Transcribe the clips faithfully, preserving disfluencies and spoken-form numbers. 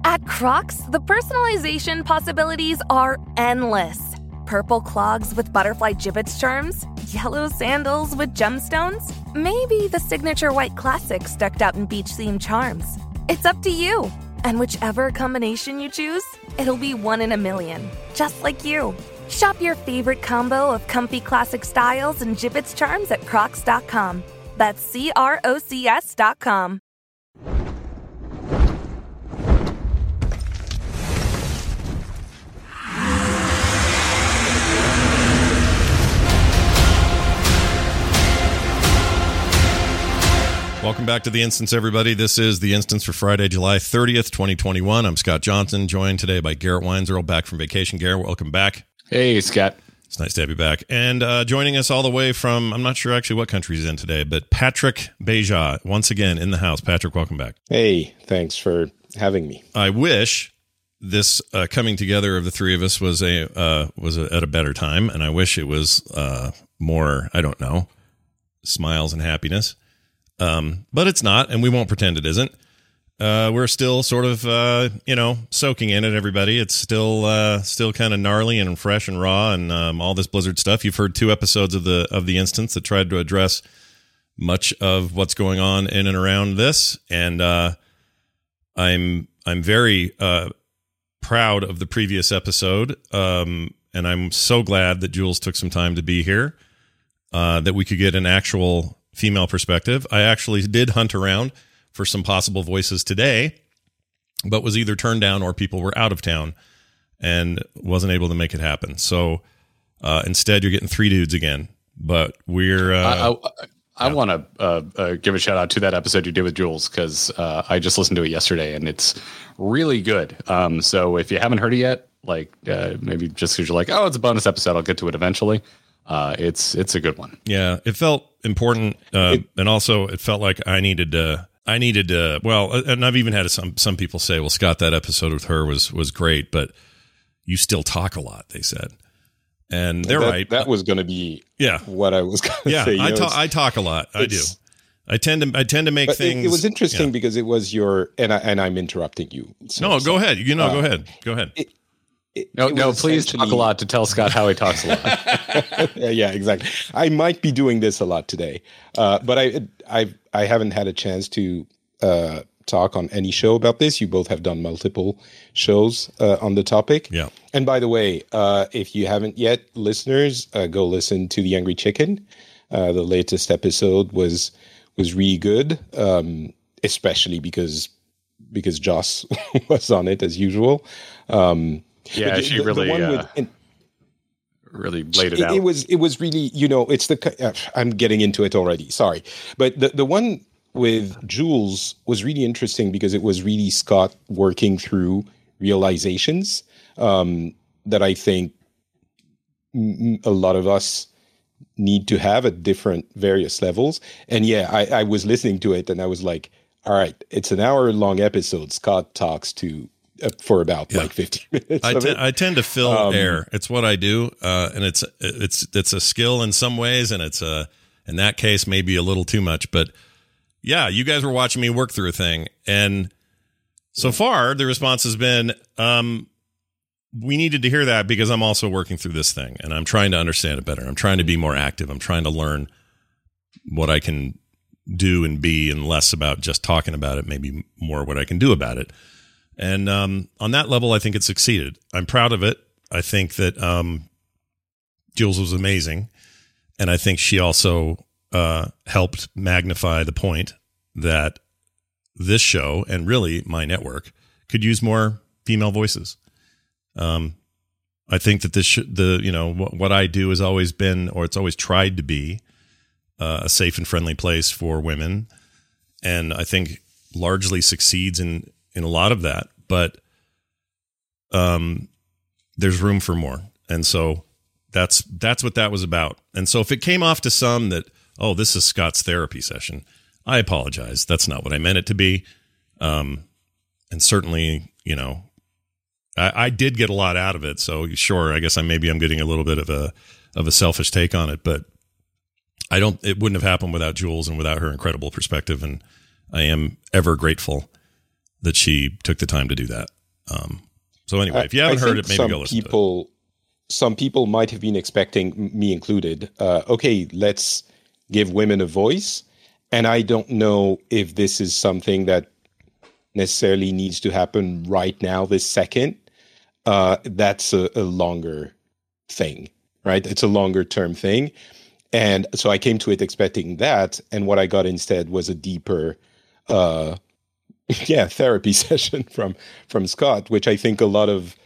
At Crocs, the personalization possibilities are endless. Purple clogs with butterfly gibbets charms, yellow sandals with gemstones, maybe the signature white classics decked out in beach-themed charms. It's up to you. And whichever combination you choose, it'll be one in a million, just like you. Shop your favorite combo of comfy classic styles and gibbets charms at crocs dot com. That's C R O C S dot com. Welcome back to The Instance, everybody. This is The Instance for Friday, July thirtieth, twenty twenty-one. I'm Scott Johnson, joined today by Garrett Weinzierl, back from vacation. Garrett, welcome back. Hey, Scott. It's nice to have you back. And uh, joining us all the way from, I'm not sure actually what country he's in today, but Patrick Beja, once again in the house. Patrick, welcome back. Hey, thanks for having me. I wish this uh, coming together of the three of us was a uh, was a, at a better time, and I wish it was uh, more, I don't know, smiles and happiness. Um, but it's not, and we won't pretend it isn't. Uh, we're still sort of, uh, you know, soaking in it, everybody. It's still, uh, still kind of gnarly and fresh and raw, and um, all this Blizzard stuff. You've heard two episodes of the of the Instance that tried to address much of what's going on in and around this, and uh, I'm I'm very uh, proud of the previous episode, um, and I'm so glad that Jules took some time to be here, uh, that we could get an actual female perspective. I actually did hunt around for some possible voices today, but was either turned down or people were out of town and wasn't able to make it happen. So uh, instead, you're getting three dudes again. But we're. Uh, I, I, I yeah. want to uh, uh, give a shout out to that episode you did with Jules, because uh, I just listened to it yesterday and it's really good. Um, so if you haven't heard it yet, like uh, maybe just because you're like, oh, it's a bonus episode, I'll get to it eventually. Uh, it's it's a good one. Yeah, it felt important, uh, it, and also it felt like I needed to. I needed to. Well, and I've even had some some people say, "Well, Scott, that episode with her was was great, but you still talk a lot." They said, and they're that, right. That was going to be yeah what I was going to yeah, say. I know, talk. I talk a lot. I do. I tend to. I tend to make things. It, it was interesting yeah. because it was your and I, and I'm interrupting you. So, no, so, go ahead. You know, uh, go ahead. Go ahead. It, It, no, it no, please talk a lot to tell Scott how he talks a lot. yeah, yeah, exactly. I might be doing this a lot today, uh, but I, I, I haven't had a chance to uh, talk on any show about this. You both have done multiple shows uh, on the topic. Yeah. And by the way, uh, if you haven't yet, listeners, uh, go listen to The Angry Chicken. Uh, the latest episode was was really good, um, especially because because Joss was on it as usual. Um, Yeah, the, she the, really, the uh, with, and, really laid it, it out. It was, it was really, you know, it's the. Uh, I'm getting into it already. Sorry, but the the one with Jules was really interesting because it was really Scott working through realizations um, that I think m- a lot of us need to have at different various levels. And yeah, I, I was listening to it and I was like, all right, it's an hour long episode. Scott talks to. Uh, for about yeah. like fifteen minutes. I, te- I tend to fill um, air. It's what I do, uh, and it's it's it's a skill in some ways, and it's a in that case maybe a little too much. But yeah, you guys were watching me work through a thing, and so far the response has been, um, we needed to hear that because I'm also working through this thing, and I'm trying to understand it better. I'm trying to be more active. I'm trying to learn what I can do and be, and less about just talking about it. Maybe more what I can do about it. And um, on that level, I think it succeeded. I'm proud of it. I think that um, Jules was amazing. And I think she also uh, helped magnify the point that this show, and really my network, could use more female voices. Um, I think that this, sh- the you know, what, what I do has always been, or it's always tried to be, uh, a safe and friendly place for women. And I think largely succeeds in in a lot of that, but um, there's room for more. And so that's that's what that was about. And so if it came off to some that, oh, this is Scott's therapy session, I apologize. That's not what I meant it to be. Um, and certainly, you know, I, I did get a lot out of it. So sure, I guess I maybe I'm getting a little bit of a of a selfish take on it, but I don't. It wouldn't have happened without Jules and without her incredible perspective. And I am ever grateful that she took the time to do that. Um, so anyway, if you haven't I heard it, maybe some go listen people, to it. Some people might have been expecting, me included, uh, okay, let's give women a voice. And I don't know if this is something that necessarily needs to happen right now, this second. Uh, that's a, a longer thing, right? It's a longer term thing. And so I came to it expecting that. And what I got instead was a deeper, uh, yeah, therapy session from, from Scott, which I think a lot of,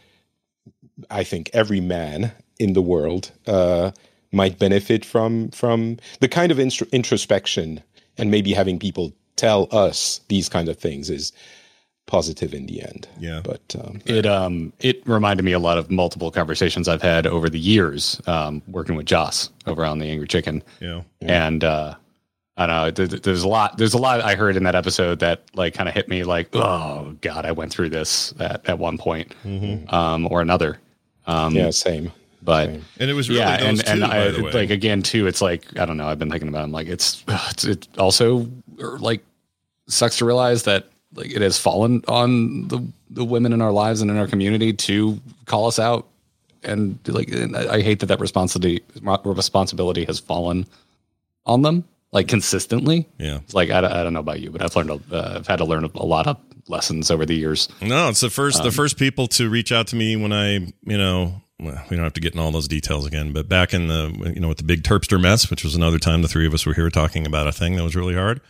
I think every man in the world uh, might benefit from, from the kind of instro- introspection and maybe having people tell us these kind of things is positive in the end. Yeah. But um, it um it reminded me a lot of multiple conversations I've had over the years um, working with Joss over on the Angry Chicken. Yeah. And uh, I don't know. There, there's a lot. There's a lot I heard in that episode that like kind of hit me like, oh God, I went through this at, at one point Mm-hmm. um, or another. Um, yeah, same. But Same. And it was really yeah, those and two, and by I the way. like again too. It's like I don't know. I've been thinking about it. I'm like it's it's it also like sucks to realize that like it has fallen on the the women in our lives and in our community to call us out, and like and I, I hate that that responsibility responsibility has fallen on them like consistently. Yeah. It's like I, I don't know about you, but I've learned a, uh, I've had to learn a, a lot of lessons over the years. No, it's the first Um, the first people to reach out to me when I, you know, well, we don't have to get in all those details again, but back in the, you know, with the big Terpster mess, which was another time the three of us were here talking about a thing that was really hard.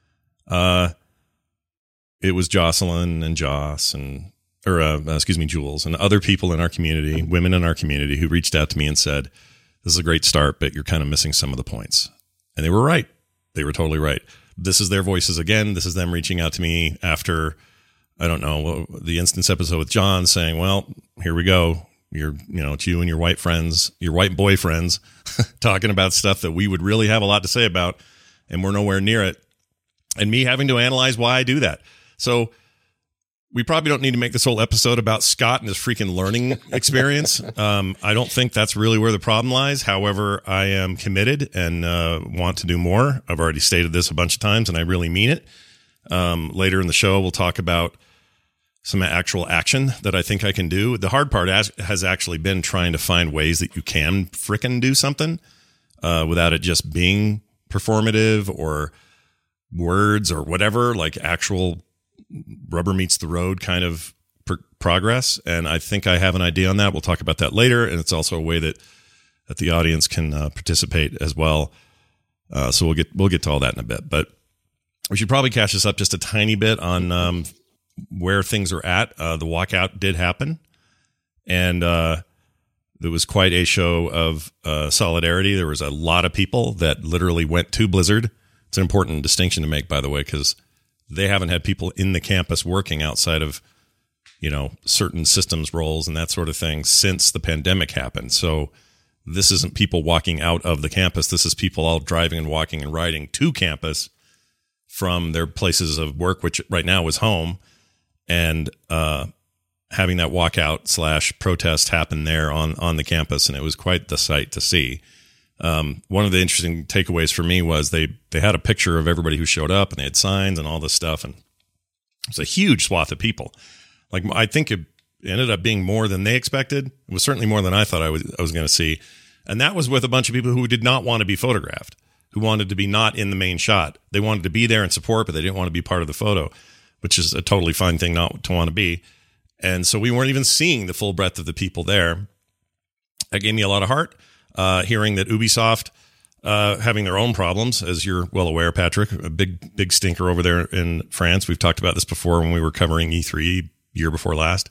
Uh, it was Jocelyn and Joss and, or uh, excuse me, Jules and other people in our community, women in our community who reached out to me and said, this is a great start, but you're kind of missing some of the points. And they were right. They were totally right. This is their voices again. This is them reaching out to me after, I don't know, the instance episode with John saying, well, here we go. You're, you know, it's you and your white friends, your white boyfriends talking about stuff that we would really have a lot to say about, and we're nowhere near it. And me having to analyze why I do that. So we probably don't need to make this whole episode about Scott and his freaking learning experience. Um, I don't think that's really where the problem lies. However, I am committed and uh, want to do more. I've already stated this a bunch of times, and I really mean it. Um, later in the show, we'll talk about some actual action that I think I can do. The hard part has, has actually been trying to find ways that you can frickin' do something uh, without it just being performative or words or whatever, like actual rubber meets the road kind of pr- progress. And I think I have an idea on that. We'll talk about that later. And it's also a way that, that the audience can uh, participate as well. Uh, so we'll get, we'll get to all that in a bit, but we should probably catch this up just a tiny bit on um, where things are at. Uh, the walkout did happen, and uh, there was quite a show of uh, solidarity. There was a lot of people that literally went to Blizzard. It's an important distinction to make, by the way, because they haven't had people in the campus working outside of, you know, certain systems roles and that sort of thing since the pandemic happened. So this isn't people walking out of the campus. This is people all driving and walking and riding to campus from their places of work, which right now is home, and uh, having that walkout slash protest happen there on, on the campus. And it was quite the sight to see. Um, one of the interesting takeaways for me was they, they had a picture of everybody who showed up, and they had signs and all this stuff. And it was a huge swath of people. Like, I think it ended up being more than they expected. It was certainly more than I thought I was, I was going to see. And that was with a bunch of people who did not want to be photographed, who wanted to be not in the main shot. They wanted to be there and support, but they didn't want to be part of the photo, which is a totally fine thing not to want to be. And so we weren't even seeing the full breadth of the people there. That gave me a lot of heart. Uh, hearing that Ubisoft, uh, having their own problems, as you're well aware, Patrick, a big, big stinker over there in France. We've talked about this before when we were covering E three year before last.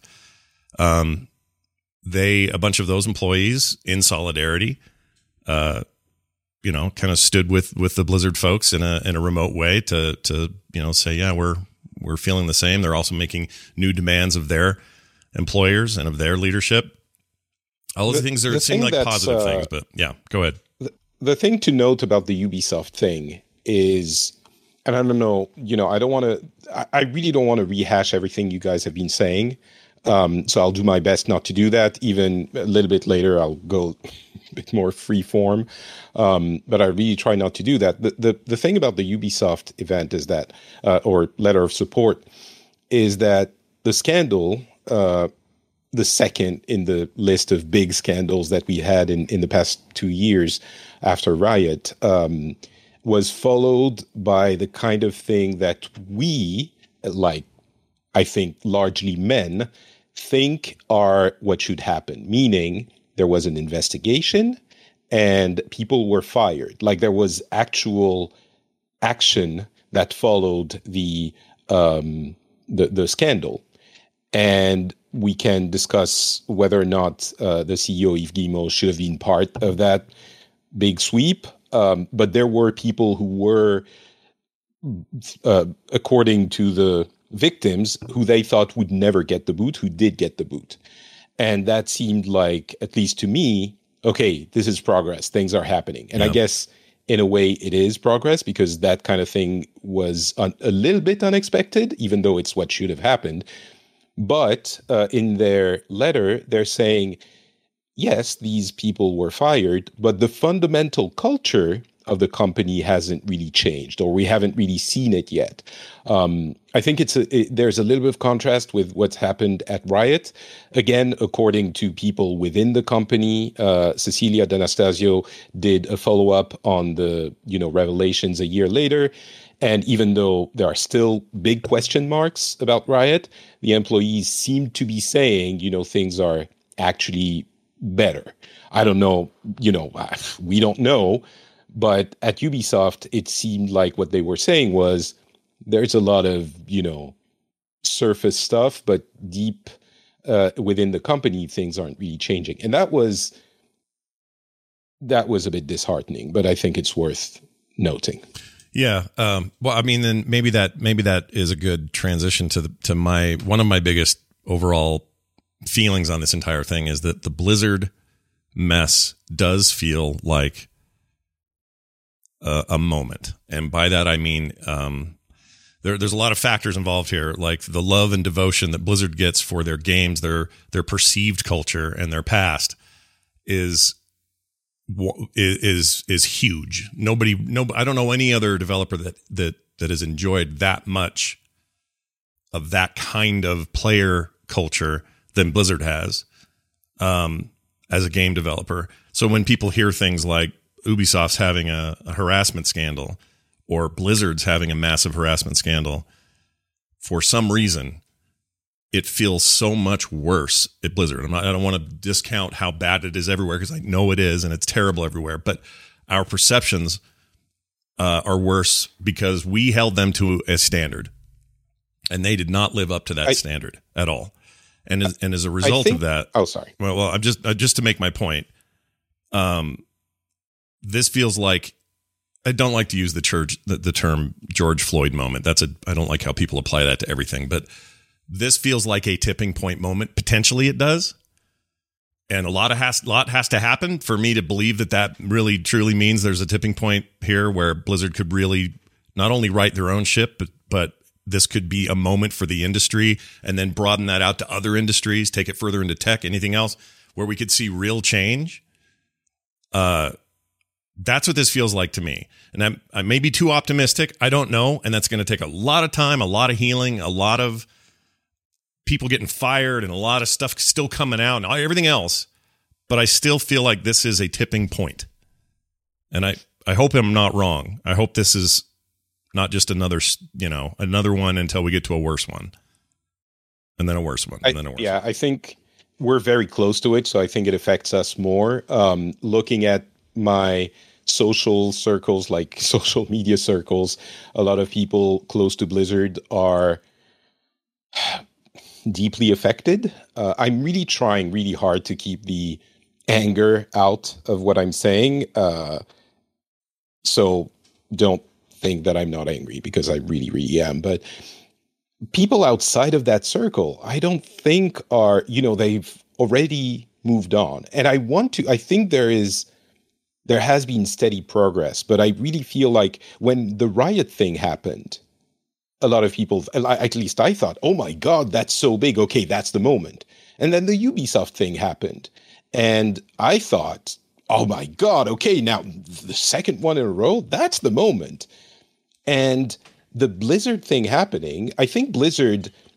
Um, they, a bunch of those employees in solidarity, uh, you know, kind of stood with, with the Blizzard folks in a, in a remote way to, to, you know, say, yeah, we're, we're feeling the same. They're also making new demands of their employers and of their leadership. All of the, the things are seem like positive uh, things, but yeah, go ahead. The, the thing to note about the Ubisoft thing is, and I don't know, you know, I don't want to, I, I really don't want to rehash everything you guys have been saying. Um, so I'll do my best not to do that. Even a little bit later, I'll go a bit more free form. Um, but I really try not to do that. The, the, the thing about the Ubisoft event is that, uh, or letter of support, is that the scandal, uh, the second in the list of big scandals that we had in, in the past two years after Riot, um, was followed by the kind of thing that we, like, I think largely men, think are what should happen, meaning there was an investigation and people were fired. Like there was actual action that followed the um, the, the scandal. And we can discuss whether or not uh, the C E O, Yves Guillemot, should have been part of that big sweep. Um, but there were people who were, uh, according to the victims, who they thought would never get the boot, who did get the boot. And that seemed like, at least to me, okay, this is progress. Things are happening. And yeah. I guess in a way it is progress, because that kind of thing was un- a little bit unexpected, even though it's what should have happened. But uh, in their letter, they're saying, yes, these people were fired, but the fundamental culture of the company hasn't really changed, or we haven't really seen it yet. Um, I think it's a, it, there's a little bit of contrast with what's happened at Riot. Again, according to people within the company, uh, Cecilia D'Anastasio did a follow-up on the, you know, revelations a year later. And even though there are still big question marks about Riot, the employees seem to be saying, you know, things are actually better. I don't know, you know, we don't know. But at Ubisoft, it seemed like what they were saying was there's a lot of, you know, surface stuff, but deep uh, within the company, things aren't really changing. And that was that was a bit disheartening, but I think it's worth noting. Yeah. Um, well, I mean, then maybe that maybe that is a good transition to the, to my one of my biggest overall feelings on this entire thing is that the Blizzard mess does feel like a, a moment. And by that, I mean, um, there, there's a lot of factors involved here, like the love and devotion that Blizzard gets for their games, their, their perceived culture and their past is, is, is huge. Nobody, no, I don't know any other developer that, that, that has enjoyed that much of that kind of player culture than Blizzard has, um, as a game developer. So when people hear things like Ubisoft's having a, a harassment scandal or Blizzard's having a massive harassment scandal, for some reason, it feels so much worse at Blizzard. I'm not, I don't want to discount how bad it is everywhere, because I know it is, and it's terrible everywhere. But our perceptions uh, are worse because we held them to a standard, and they did not live up to that I, standard at all. And as, and as a result think, of that, oh, sorry. Well, well, I'm just uh, just to make my point. Um, this feels like, I don't like to use the church the, the term George Floyd moment. That's a I don't like how people apply that to everything, but this feels like a tipping point moment. Potentially, it does, and a lot of has lot has to happen for me to believe that that really truly means there's a tipping point here where Blizzard could really not only right their own ship, but but this could be a moment for the industry, and then broaden that out to other industries, take it further into tech, anything else, where we could see real change. Uh, that's what this feels like to me. And I'm, I may be too optimistic. I don't know. And that's going to take a lot of time, a lot of healing, a lot of people getting fired, and a lot of stuff still coming out and everything else. But I still feel like this is a tipping point. And I, I hope I'm not wrong. I hope this is not just another, you know, another one until we get to a worse one, and then a worse one, and then a worse I, yeah, one. I think we're very close to it, so I think it affects us more. Um, looking at my social circles, like social media circles, a lot of people close to Blizzard are deeply affected. Uh, I'm really trying really hard to keep the anger out of what I'm saying. Uh, so don't think that I'm not angry, because I really, really am. But people outside of that circle, I don't think are, you know, they've already moved on. And I want to, I think there is, there has been steady progress, but I really feel like when the Riot thing happened, a lot of people, at least I thought, oh my God, that's so big. Okay, that's the moment. And then the Ubisoft thing happened. And I thought, oh my God, okay, now the second one in a row, that's the moment. And the Blizzard thing happening, I think Blizzard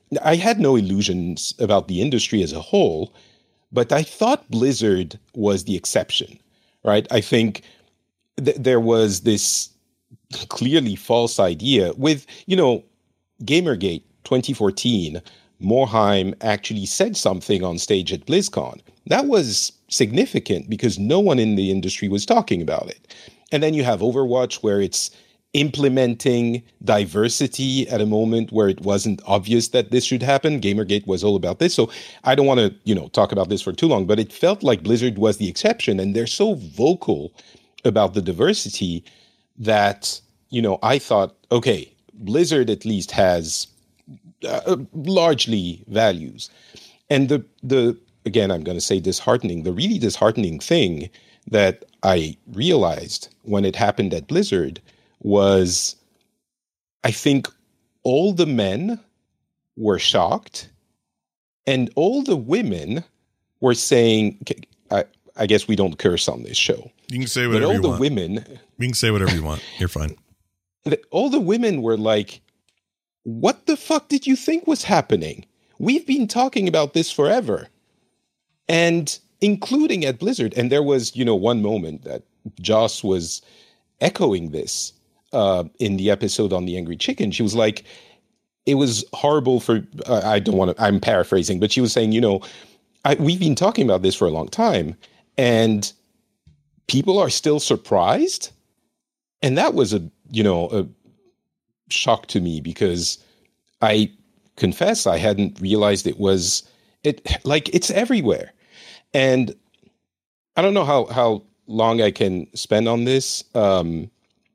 I had no illusions about the industry as a whole, but I thought Blizzard was the exception, right? I think th- there was this clearly false idea with, you know, Gamergate twenty fourteen. Morhaime actually said something on stage at BlizzCon. That was significant because no one in the industry was talking about it. And then you have Overwatch, where it's implementing diversity at a moment where it wasn't obvious that this should happen. Gamergate was all about this. So I don't want to, you know, talk about this for too long, but it felt like Blizzard was the exception. And they're so vocal about the diversity that, you know, I thought, okay, Blizzard at least has uh, largely values. And the, the again, I'm going to say disheartening, the really disheartening thing that I realized when it happened at Blizzard was, I think all the men were shocked and all the women were saying, I, I guess we don't curse on this show. You can say whatever but all you the want. Women, you can say whatever you want. You're fine. All the women were like, what the fuck did you think was happening? We've been talking about this forever. And including at Blizzard. And there was, you know, one moment that Joss was echoing this uh, in the episode on the Angry Chicken. She was like, it was horrible for, uh, I don't want to, I'm paraphrasing, but she was saying, you know, I, we've been talking about this for a long time and people are still surprised. And that was a, you know, a shock to me because I confess I hadn't realized it was, it like, it's everywhere. And I don't know how, how long I can spend on this. Um,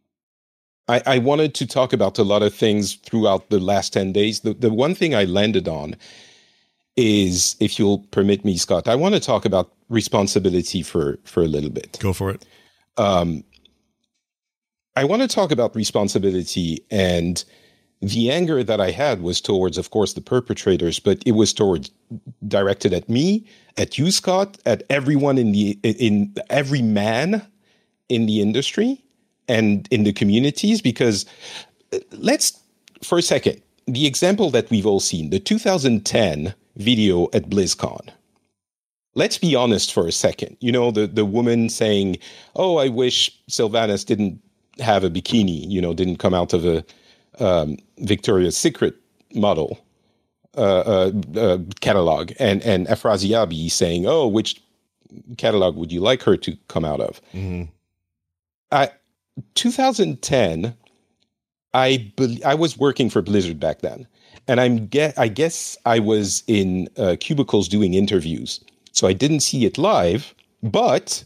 I, I wanted to talk about a lot of things throughout the last ten days. The, the one thing I landed on is, if you'll permit me, Scott, I want to talk about responsibility for, for a little bit. Go for it. Um, I want to talk about responsibility, and the anger that I had was towards, of course, the perpetrators, but it was towards directed at me, at you, Scott, at everyone in the, in every man in the industry and in the communities, because let's, for a second, the example that we've all seen, the two thousand ten video at BlizzCon. Let's be honest for a second. You know, the, the woman saying, oh, I wish Sylvanas didn't have a bikini, you know, didn't come out of a um, Victoria's Secret model uh, uh, uh, catalog, and, and Afrasiabi saying, oh, which catalog would you like her to come out of? Mm-hmm. I, twenty ten, I be- I was working for Blizzard back then, and I'm ge- I guess I was in uh, cubicles doing interviews, so I didn't see it live, but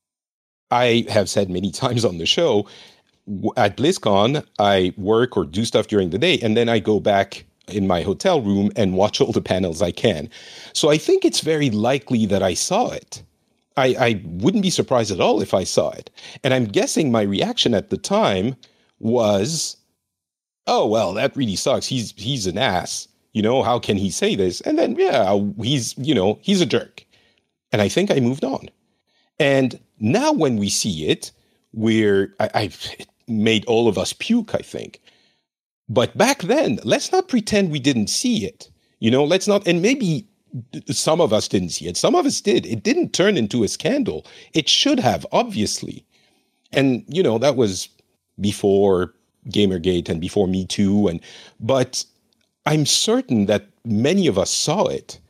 I have said many times on the show, w- at BlizzCon, I work or do stuff during the day, and then I go back in my hotel room and watch all the panels I can. So I think it's very likely that I saw it. I, I wouldn't be surprised at all if I saw it. And I'm guessing my reaction at the time was, oh, well, that really sucks. He's he's an ass. You know, how can he say this? And then, yeah, he's, you know, he's a jerk. And I think I moved on. And now when we see it, we're, I, I've it made all of us puke, I think. But back then, let's not pretend we didn't see it. You know, let's not, and maybe some of us didn't see it. Some of us did. It didn't turn into a scandal. It should have, obviously. And, you know, that was before Gamergate and before Me Too. And, but I'm certain that many of us saw it.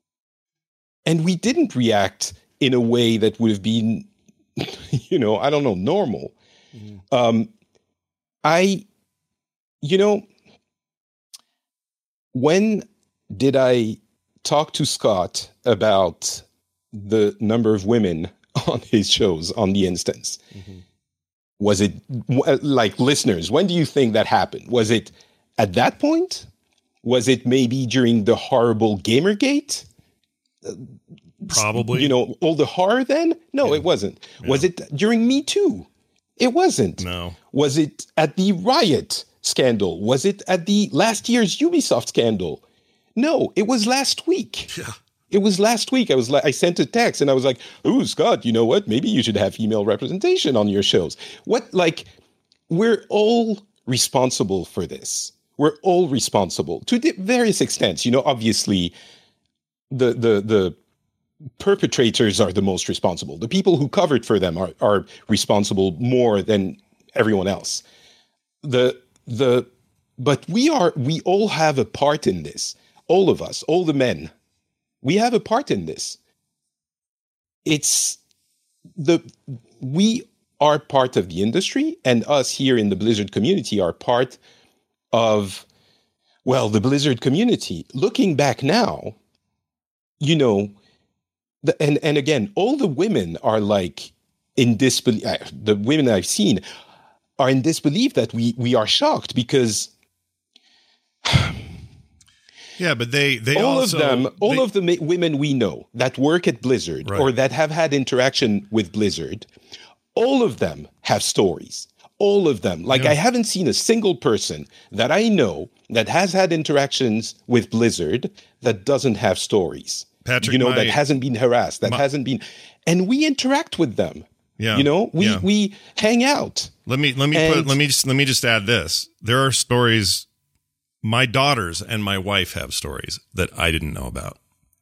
And we didn't react in a way that would have been, you know, I don't know, normal. Mm-hmm. Um, I, you know, when did I talk to Scott about the number of women on his shows on the instance? Mm-hmm. Was it, like, listeners, when do you think that happened? Was it at that point? Was it maybe during the horrible Gamergate? Probably. You know, all the horror then? No, yeah. It wasn't. Yeah. Was it during Me Too? It wasn't. No. Was it at the Riot scandal? Was it at the last year's Ubisoft scandal? No, it was last week. Yeah. It was last week. I was like, I sent a text and I was like, "Ooh, Scott, you know what? Maybe you should have female representation on your shows." What, like, we're all responsible for this. we're all responsible to the various extents. You know, obviously, the the the perpetrators are the most responsible. The people who covered for them are, are responsible more than everyone else. The the but we are we all have a part in this. All of us, all the men, we have a part in this. It's the we are part of the industry, and us here in the Blizzard community are part of, well, the Blizzard community. Looking back now, you know, the, and and again, all the women are like in disbelief. Uh, the women I've seen are in disbelief that we we are shocked because. Yeah, but they they all also, of them, all they, of the ma- women we know that work at Blizzard right. or that have had interaction with Blizzard, all of them have stories. All of them. Like, yeah. I haven't seen a single person that I know that has had interactions with Blizzard that doesn't have stories. Patrick, you know, my, that hasn't been harassed, that my, hasn't been, and we interact with them. Yeah, you know, we yeah. we hang out. Let me let me and, put let me just let me just add this. There are stories. My daughters and my wife have stories that I didn't know about.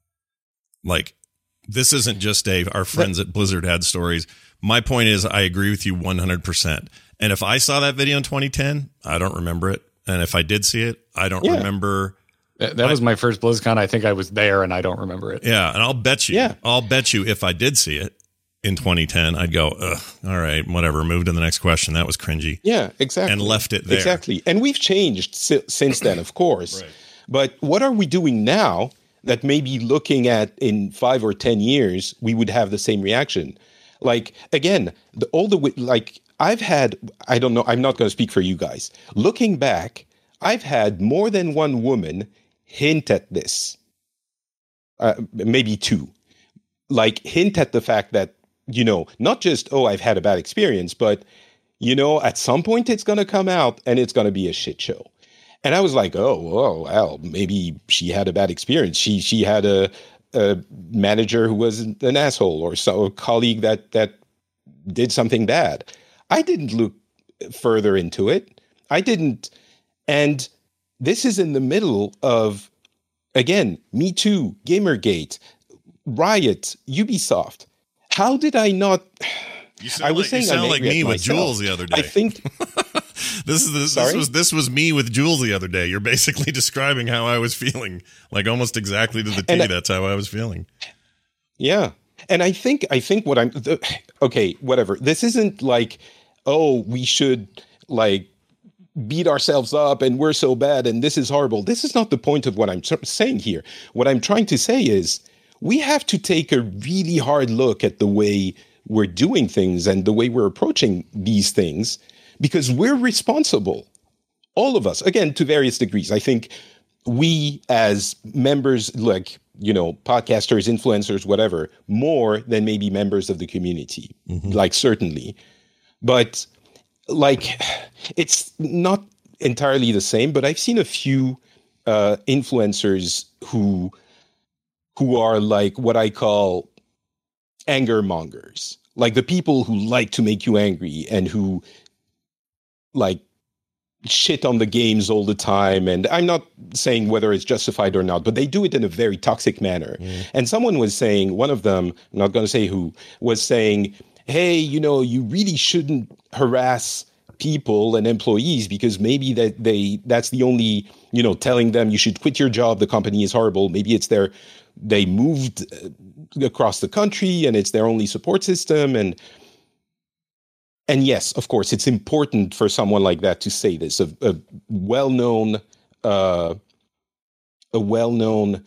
Like, this isn't just Dave. Our friends at Blizzard had stories. My point is, I agree with you one hundred percent. And if I saw that video in twenty ten, I don't remember it. And if I did see it, I don't yeah. remember. That, that was my first BlizzCon. I think I was there and I don't remember it. Yeah. And I'll bet you, yeah. I'll bet you if I did see it in twenty ten, I'd go, ugh, all right, whatever. Move to the next question. That was cringy. Yeah, exactly. And left it there. Exactly. And we've changed si- since then, of course. Right. But what are we doing now that maybe looking at in five or ten years, we would have the same reaction? Like, again, the, all the, like, I've had, I don't know, I'm not going to speak for you guys. Looking back, I've had more than one woman hint at this. Uh, maybe two. Like, hint at the fact that, you know, not just, oh, I've had a bad experience, but, you know, at some point it's going to come out and it's going to be a shit show. And I was like, oh, oh, well, maybe she had a bad experience. She she had a, a manager who was an asshole, or so, a colleague that that did something bad. I didn't look further into it. I didn't. And this is in the middle of, again, Me Too, Gamergate, Riot, Ubisoft. How did I not? You sound I was like, saying you sound I'm like angry me at with myself. Jules the other day. I think this is this, this was this was me with Jules the other day. You're basically describing how I was feeling, like almost exactly to the T. I, that's how I was feeling. Yeah, and I think I think what I'm the, okay. Whatever. This isn't like, oh, we should like beat ourselves up and we're so bad and this is horrible. This is not the point of what I'm saying here. What I'm trying to say is we have to take a really hard look at the way we're doing things and the way we're approaching these things, because we're responsible. All of us, again, to various degrees. I think we as members, like, you know, podcasters, influencers, whatever, more than maybe members of the community, mm-hmm. like certainly. But like, it's not entirely the same, but I've seen a few uh, influencers who who are like what I call anger mongers, like the people who like to make you angry and who like shit on the games all the time. And I'm not saying whether it's justified or not, but they do it in a very toxic manner. Mm. And someone was saying, one of them, I'm not going to say who, was saying, hey, you know, you really shouldn't harass people and employees because maybe that they that's the only, you know, telling them you should quit your job, the company is horrible. Maybe it's their they moved across the country and it's their only support system. And and yes, of course, it's important for someone like that to say this. A, a well-known uh, a well-known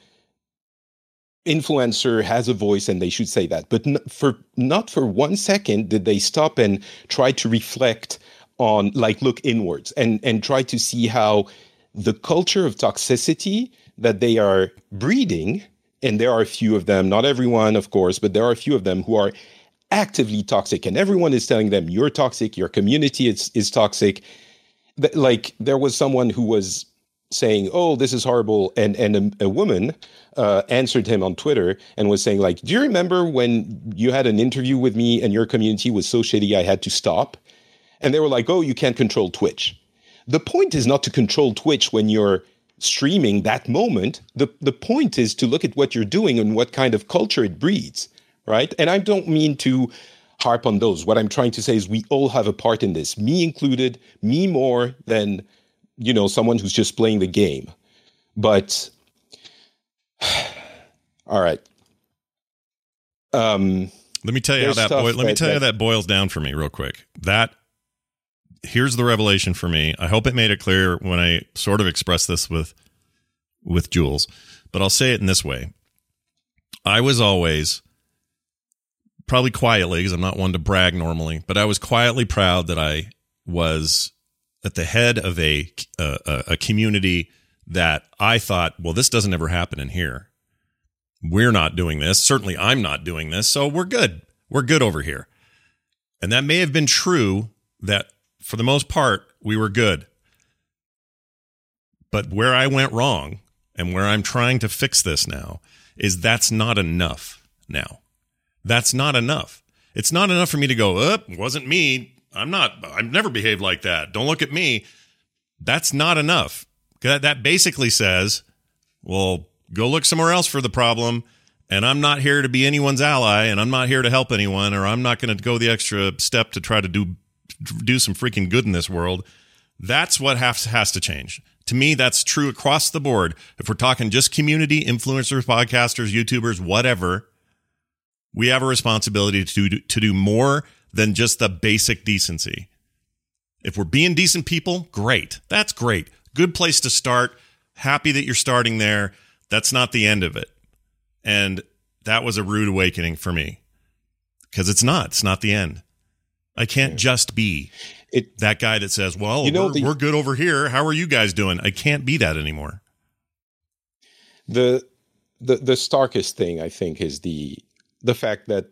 influencer has a voice and they should say that. But n- for not for one second did they stop and try to reflect on, like, look inwards and and try to see how the culture of toxicity that they are breeding, and there are a few of them, not everyone, of course, but there are a few of them who are actively toxic, and everyone is telling them you're toxic, your community is is toxic. Like, there was someone who was saying, oh, this is horrible, and and a, a woman uh, answered him on Twitter and was saying, like, do you remember when you had an interview with me and your community was so shitty I had to stop? And they were like, oh, you can't control Twitch. the point is not to control Twitch when you're streaming that moment. The, the point is to look at what you're doing and what kind of culture it breeds, right? And I don't mean to harp on those. What I'm trying to say is we all have a part in this, me included, me more than, you know, someone who's just playing the game. But, all right. Um, let me tell you how that, boi- let me tell that, you how that boils down for me real quick. That, here's the revelation for me. I hope it made it clear when I sort of expressed this with, with Jules, but I'll say it in this way. I was always, probably quietly, because I'm not one to brag normally, but I was quietly proud that I was at the head of a, a, a community that I thought, well, this doesn't ever happen in here. We're not doing this. Certainly I'm not doing this. So we're good. We're good over here. And that may have been true that for the most part, we were good. But where I went wrong and where I'm trying to fix this now is that's not enough now. That's not enough. It's not enough for me to go, oh, it wasn't me. I'm not, I've never behaved like that. Don't look at me. That's not enough. That, that basically says, well, go look somewhere else for the problem. And I'm not here to be anyone's ally, and I'm not here to help anyone, or I'm not going to go the extra step to try to do, do some freaking good in this world. That's what has, has to change. To me, that's true across the board. If we're talking just community, influencers, podcasters, YouTubers, whatever, we have a responsibility to do, to do more than just the basic decency. If we're being decent people, great. That's great. Good place to start. Happy that you're starting there. That's not the end of it. And that was a rude awakening for me. Because it's not. It's not the end. I can't yeah. just be it, that guy that says, well, you know, we're, the, we're good over here. How are you guys doing? I can't be that anymore. The the the starkest thing, I think, is the the fact that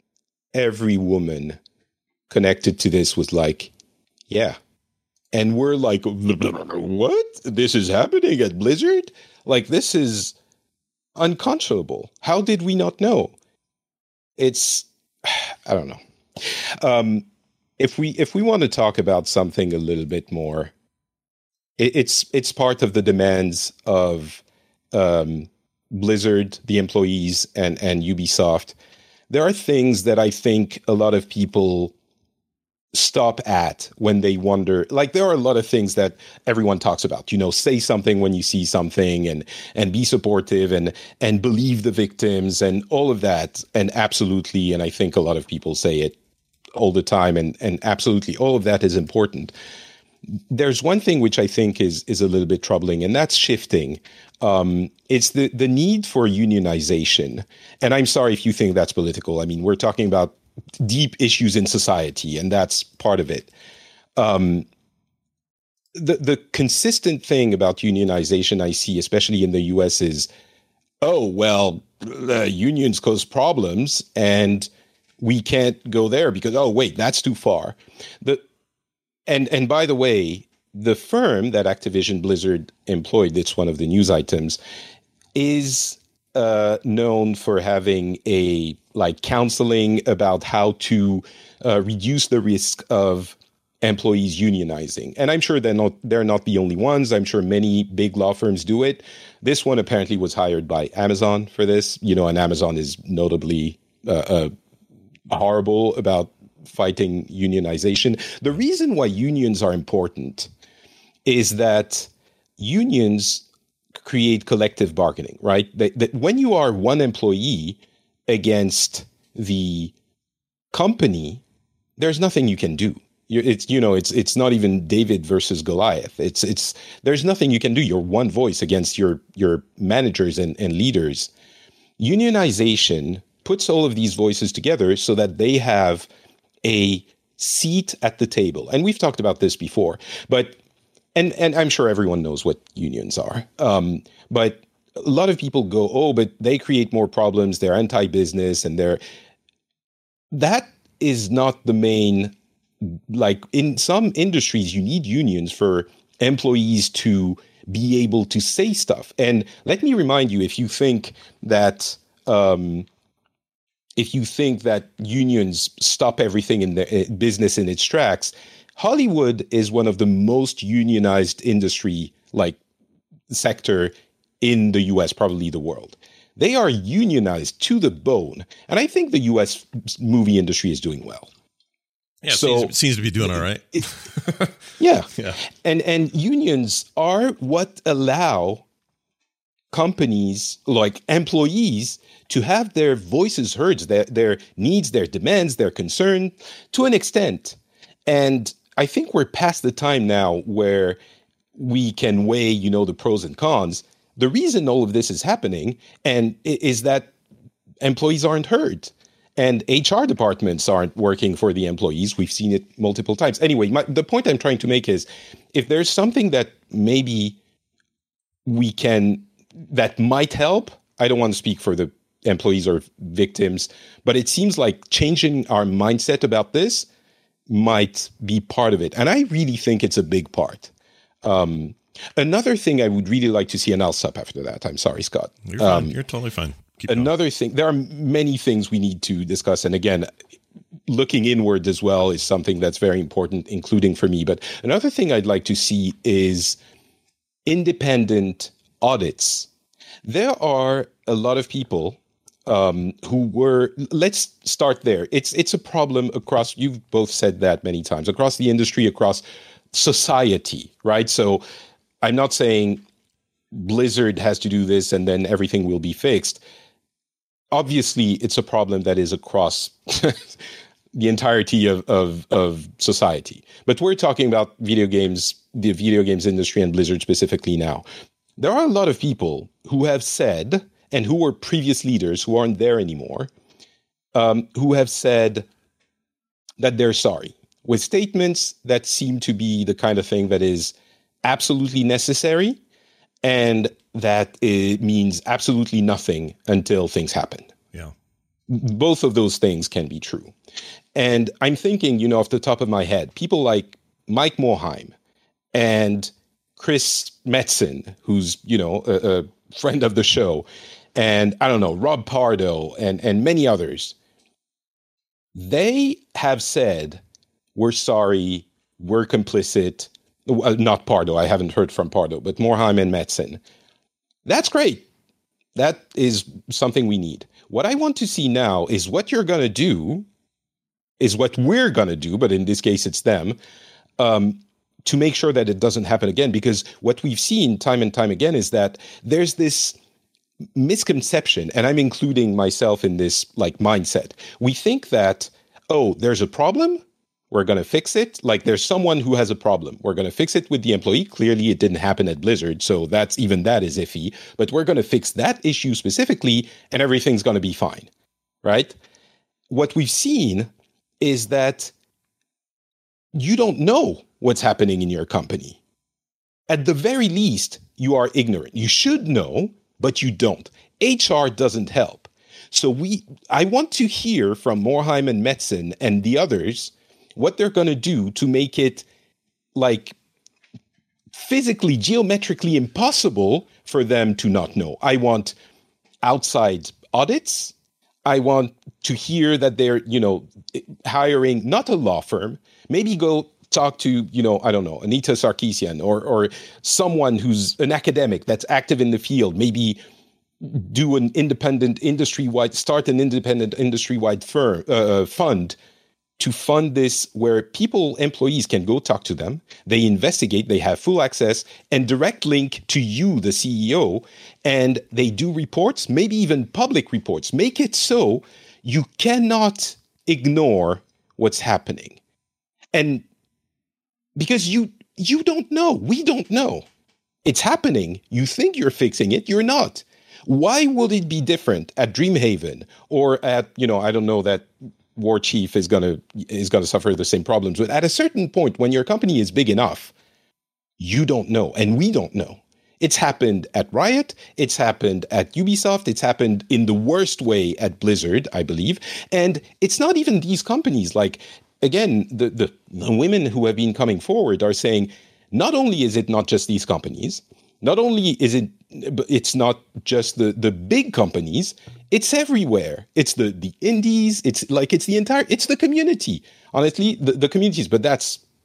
every woman connected to this was like, yeah. And we're like, what? This is happening at Blizzard? Like, this is unconscionable. How did we not know? It's, I don't know. Um, if we if we want to talk about something a little bit more, it, it's it's part of the demands of um, Blizzard, the employees, and and Ubisoft. There are things that I think a lot of people stop at when they wonder. Like, there are a lot of things that everyone talks about, you know, say something when you see something, and and be supportive, and and believe the victims, and all of that. And absolutely, and I think a lot of people say it all the time, and and absolutely all of that is important. There's one thing which I think is is a little bit troubling, and that's shifting. Um, it's the the need for unionization. And I'm sorry if you think that's political. I mean, we're talking about deep issues in society, and that's part of it. Um, the the consistent thing about unionization I see, especially in the U S, is, oh, well, the unions cause problems, and we can't go there because, oh, wait, that's too far. The and and by the way, the firm that Activision Blizzard employed, it's one of the news items, is uh, known for having a like counseling about how to uh, reduce the risk of employees unionizing. And I'm sure they're not they're not the only ones. I'm sure many big law firms do it. This one apparently was hired by Amazon for this. You know, and Amazon is notably uh, uh, horrible about fighting unionization. The reason why unions are important is that unions create collective bargaining, right? That, that when you are one employee against the company, there's nothing you can do. You're, it's you know it's it's not even David versus Goliath. It's it's there's nothing you can do. You're one voice against your your managers and, and leaders. Unionization puts all of these voices together so that they have a seat at the table. And we've talked about this before, but and and I'm sure everyone knows what unions are. Um, but a lot of people go, oh, but they create more problems. They're anti-business, and they're that is not the main. Like, in some industries, you need unions for employees to be able to say stuff. And let me remind you, if you think that um, if you think that unions stop everything in the uh, business in its tracks, Hollywood is one of the most unionized industry like sector in the U S, probably the world. They are unionized to the bone. And I think the U S movie industry is doing well. Yeah, it so, seems, seems to be doing all right. It, yeah. yeah. And and unions are what allow companies, like employees, to have their voices heard, their, their needs, their demands, their concern to an extent. And I think we're past the time now where we can weigh, you know, the pros and cons. The reason all of this is happening and is that employees aren't heard. And H R departments aren't working for the employees. We've seen it multiple times. Anyway, my, the point I'm trying to make is if there's something that maybe we can, that might help, I don't want to speak for the employees or victims, but it seems like changing our mindset about this might be part of it. And I really think it's a big part. Um, another thing I would really like to see, and I'll stop after that. I'm sorry, Scott. You're fine. Um, You're totally fine. Keep another going. thing, there are many things we need to discuss. And again, looking inward as well is something that's very important, including for me. But another thing I'd like to see is independent audits. There are a lot of people um, who were, let's start there. It's, it's a problem across, you've both said that many times, across the industry, across society, right? So I'm not saying Blizzard has to do this and then everything will be fixed. Obviously, it's a problem that is across the entirety of, of, of society. But we're talking about video games, the video games industry and Blizzard specifically now. There are a lot of people who have said, and who were previous leaders who aren't there anymore, um, who have said that they're sorry, with statements that seem to be the kind of thing that is absolutely necessary and that it means absolutely nothing until things happen. Yeah. Both of those things can be true. And I'm thinking, you know, off the top of my head, people like Mike Morhaime and Chris Metzen, who's, you know, a, a friend of the show, and I don't know, Rob Pardo and, and many others, they have said, we're sorry, we're complicit. Uh, not Pardo, I haven't heard from Pardo, but Morhaime and Metzen. That's great. That is something we need. What I want to see now is what you're going to do, is what we're going to do, but in this case it's them, um, to make sure that it doesn't happen again. Because what we've seen time and time again is that there's this misconception, and I'm including myself in this like mindset. We think that, oh, there's a problem, we're going to fix it. Like there's someone who has a problem. We're going to fix it with the employee. Clearly, it didn't happen at Blizzard. So that's even that is iffy. But we're going to fix that issue specifically and everything's going to be fine. Right? What we've seen is that you don't know what's happening in your company. At the very least, you are ignorant. You should know, but you don't. H R doesn't help. So we, I want to hear from Morhaime and Metzen and the others what they're going to do to make it like physically, geometrically impossible for them to not know. I want outside audits. I want to hear that they're, you know, hiring not a law firm, maybe go talk to, you know, I don't know, Anita Sarkeesian or, or someone who's an academic that's active in the field, maybe do an independent industry-wide, start an independent industry-wide firm, uh, fund to fund this where people, employees can go talk to them, they investigate, they have full access and direct link to you, the C E O, and they do reports, maybe even public reports. Make it so you cannot ignore what's happening. And because you you don't know, we don't know. It's happening. You think you're fixing it, you're not. Why would it be different at Dreamhaven or at, you know, I don't know that War Chief is gonna is gonna suffer the same problems. But at a certain point, when your company is big enough, you don't know, and we don't know. It's happened at Riot. It's happened at Ubisoft. It's happened in the worst way at Blizzard, I believe. And it's not even these companies. Like again, the the, the women who have been coming forward are saying, not only is it not just these companies, not only is it it's not just the the big companies. It's everywhere. It's the, the indies. It's like, it's the entire, it's the community, honestly, the, the communities, but that's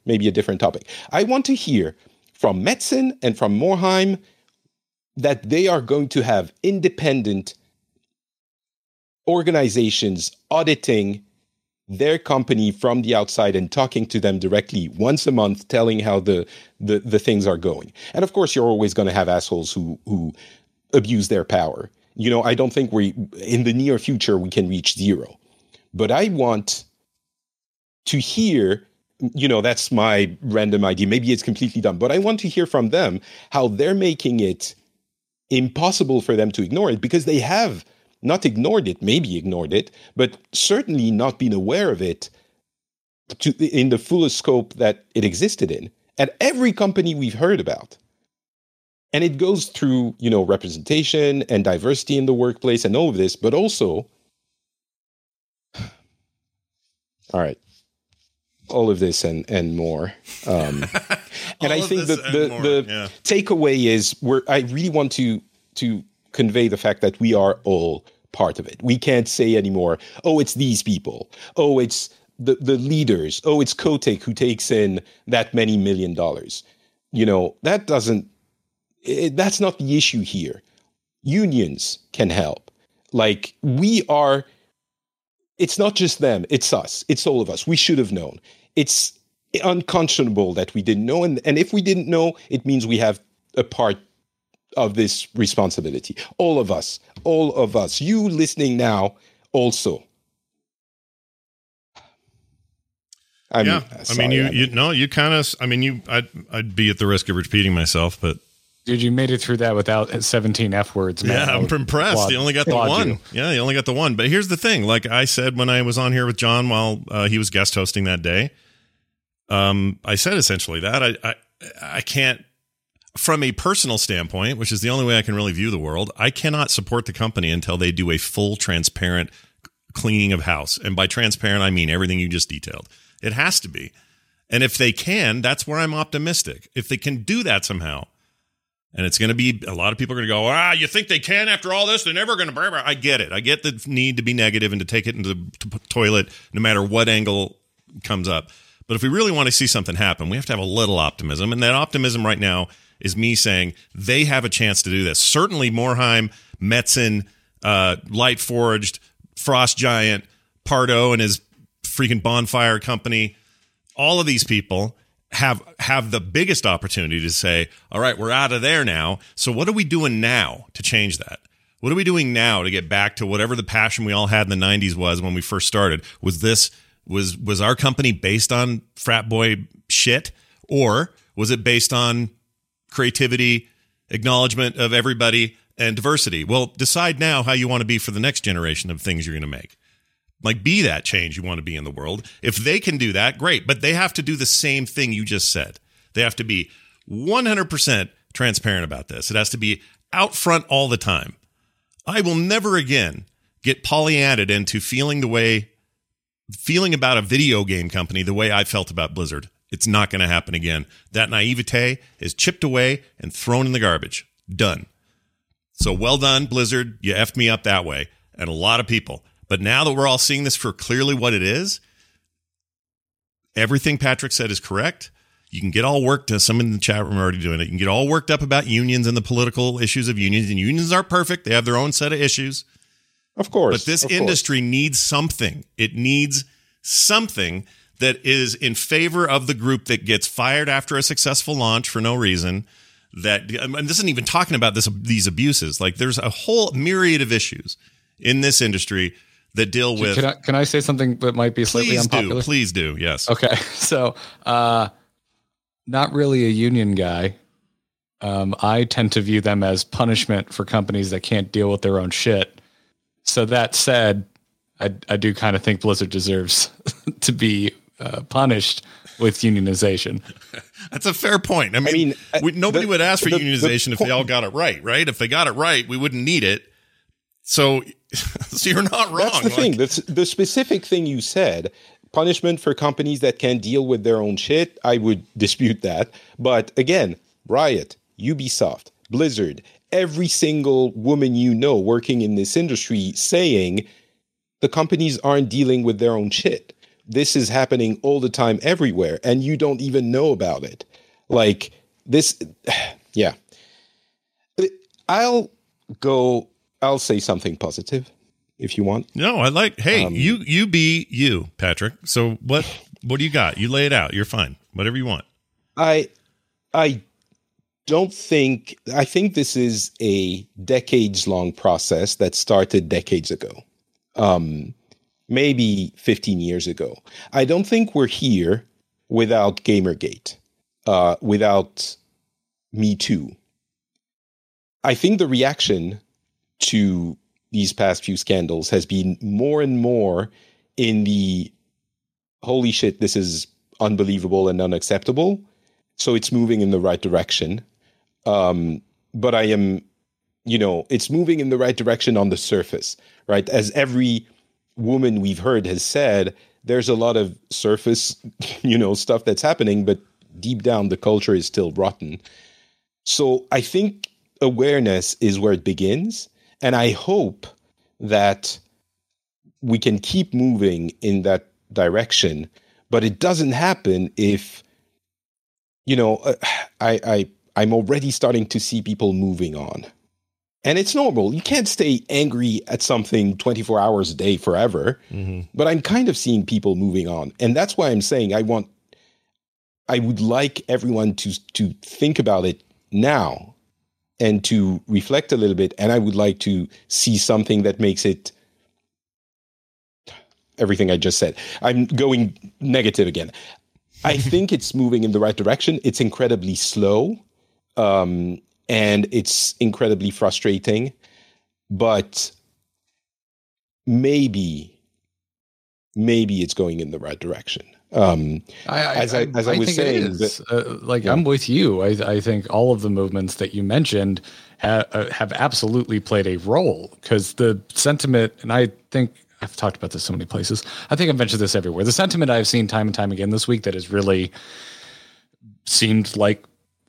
maybe a different topic. I want to hear from Metzen and from Morhaim that they are going to have independent organizations auditing their company from the outside and talking to them directly once a month, telling how the the, the things are going. And of course, you're always going to have assholes who who abuse their power. You know, I don't think we in the near future we can reach zero. But I want to hear, you know, that's my random idea. Maybe it's completely dumb, but I want to hear from them how they're making it impossible for them to ignore it, because they have not ignored it, maybe ignored it, but certainly not been aware of it to, in the fullest scope that it existed in at every company we've heard about. And it goes through, you know, representation and diversity in the workplace and all of this, but also, all right, all of this and, and more. Um, and I think that the, more, the yeah. takeaway is we're, I really want to, to convey the fact that we are all part of it. We can't say anymore, oh, it's these people. Oh, it's the, the leaders. Oh, it's Kotick who takes in that many million dollars. You know, that doesn't, it, that's not the issue here. Unions can help. Like, we are, it's not just them, it's us. It's all of us. We should have known. It's unconscionable that we didn't know. And, and if we didn't know, it means we have a part of this responsibility. All of us, all of us, you listening now also. I'm, yeah, uh, I mean, you, you know, you kind of, I mean, you, I'd, I'd be at the risk of repeating myself, but. Dude, you made it through that without seventeen F words. Man. Yeah, I'm impressed. Applaud, you only got the one. You. Yeah, you only got the one. But here's the thing. Like I said when I was on here with John while uh, he was guest hosting that day, um, I said essentially that. I, I I can't, from a personal standpoint, which is the only way I can really view the world, I cannot support the company until they do a full, transparent cleaning of house. And by transparent, I mean everything you just detailed. It has to be. And if they can, that's where I'm optimistic. If they can do that somehow, and it's going to be, a lot of people are going to go, ah, you think they can after all this? They're never going to. I get it. I get the need to be negative and to take it into the toilet no matter what angle comes up. But if we really want to see something happen, we have to have a little optimism. And that optimism right now is me saying they have a chance to do this. Certainly Morhaim, Metzen, uh, Light Forged, Frost Giant, Pardo and his freaking Bonfire company, all of these people have have the biggest opportunity to say, all right, we're out of there now. So what are we doing now to change that? What are we doing now to get back to whatever the passion we all had in the nineties was when we first started? Was this was was our company based on frat boy shit, or was it based on creativity, acknowledgement of everybody, and diversity? Well, decide now how you want to be for the next generation of things you're going to make. Like, be that change you want to be in the world. If they can do that, great. But they have to do the same thing you just said. They have to be one hundred percent transparent about this. It has to be out front all the time. I will never again get Pollyannaed into feeling the way, feeling about a video game company the way I felt about Blizzard. It's not going to happen again. That naivete is chipped away and thrown in the garbage. Done. So well done, Blizzard. You effed me up that way. And a lot of people. But now that we're all seeing this for clearly what it is, everything Patrick said is correct. You can get all worked up. Some in the chat room are already doing it. You can get all worked up about unions and the political issues of unions. And unions aren't perfect. They have their own set of issues. Of course. But this of industry course. needs something. It needs something that is in favor of the group that gets fired after a successful launch for no reason. That, and this isn't even talking about this, these abuses. Like, there's a whole myriad of issues in this industry that deal with. Can I, can I say something that might be slightly please unpopular? Do, please do. Yes. Okay. So, uh, not really a union guy. Um, I tend to view them as punishment for companies that can't deal with their own shit. So that said, I, I do kind of think Blizzard deserves to be uh, punished with unionization. That's a fair point. I mean, I mean we, nobody the, would ask for the, unionization the, the, if they all got it right, right? If they got it right, we wouldn't need it. So, so you're not wrong. That's the like, thing. The, the specific thing you said, punishment for companies that can't deal with their own shit, I would dispute that. But again, Riot, Ubisoft, Blizzard, every single woman you know working in this industry saying the companies aren't dealing with their own shit. this is happening all the time everywhere, and you don't even know about it. Like this, yeah. I'll go, I'll say something positive if you want. No, I like, hey, Um, you you be you, Patrick. So what what do you got? You lay it out. You're fine. Whatever you want. I I don't think I think this is a decades long process that started decades ago. Um maybe fifteen years ago. I don't think we're here without Gamergate, uh without Me Too. I think the reaction to these past few scandals has been more and more in the holy shit, this is unbelievable and unacceptable. So it's moving in the right direction. Um, but I am, you know, it's moving in the right direction on the surface, right? As every woman we've heard has said, there's a lot of surface, you know, stuff that's happening, but deep down the culture is still rotten. So I think awareness is where it begins. And I hope that we can keep moving in that direction, but it doesn't happen if, you know, uh, I, I, I'm already starting to see people moving on. And it's normal. You can't stay angry at something twenty-four hours a day forever. Mm-hmm. But I'm kind of seeing people moving on. And that's why I'm saying I want, I would like everyone to, to think about it now and to reflect a little bit. And I would like to see something that makes it everything I just said. I'm going negative again. I think it's moving in the right direction. It's incredibly slow. Um, and it's incredibly frustrating, but maybe, maybe it's going in the right direction. Um, I, I, as I, as I, I was think saying, it is. that, uh, like yeah. I'm with you. I, I think all of the movements that you mentioned ha, uh, have absolutely played a role, because the sentiment, and I think I've talked about this so many places. I think I've mentioned this everywhere. The sentiment I've seen time and time again this week that has really seemed like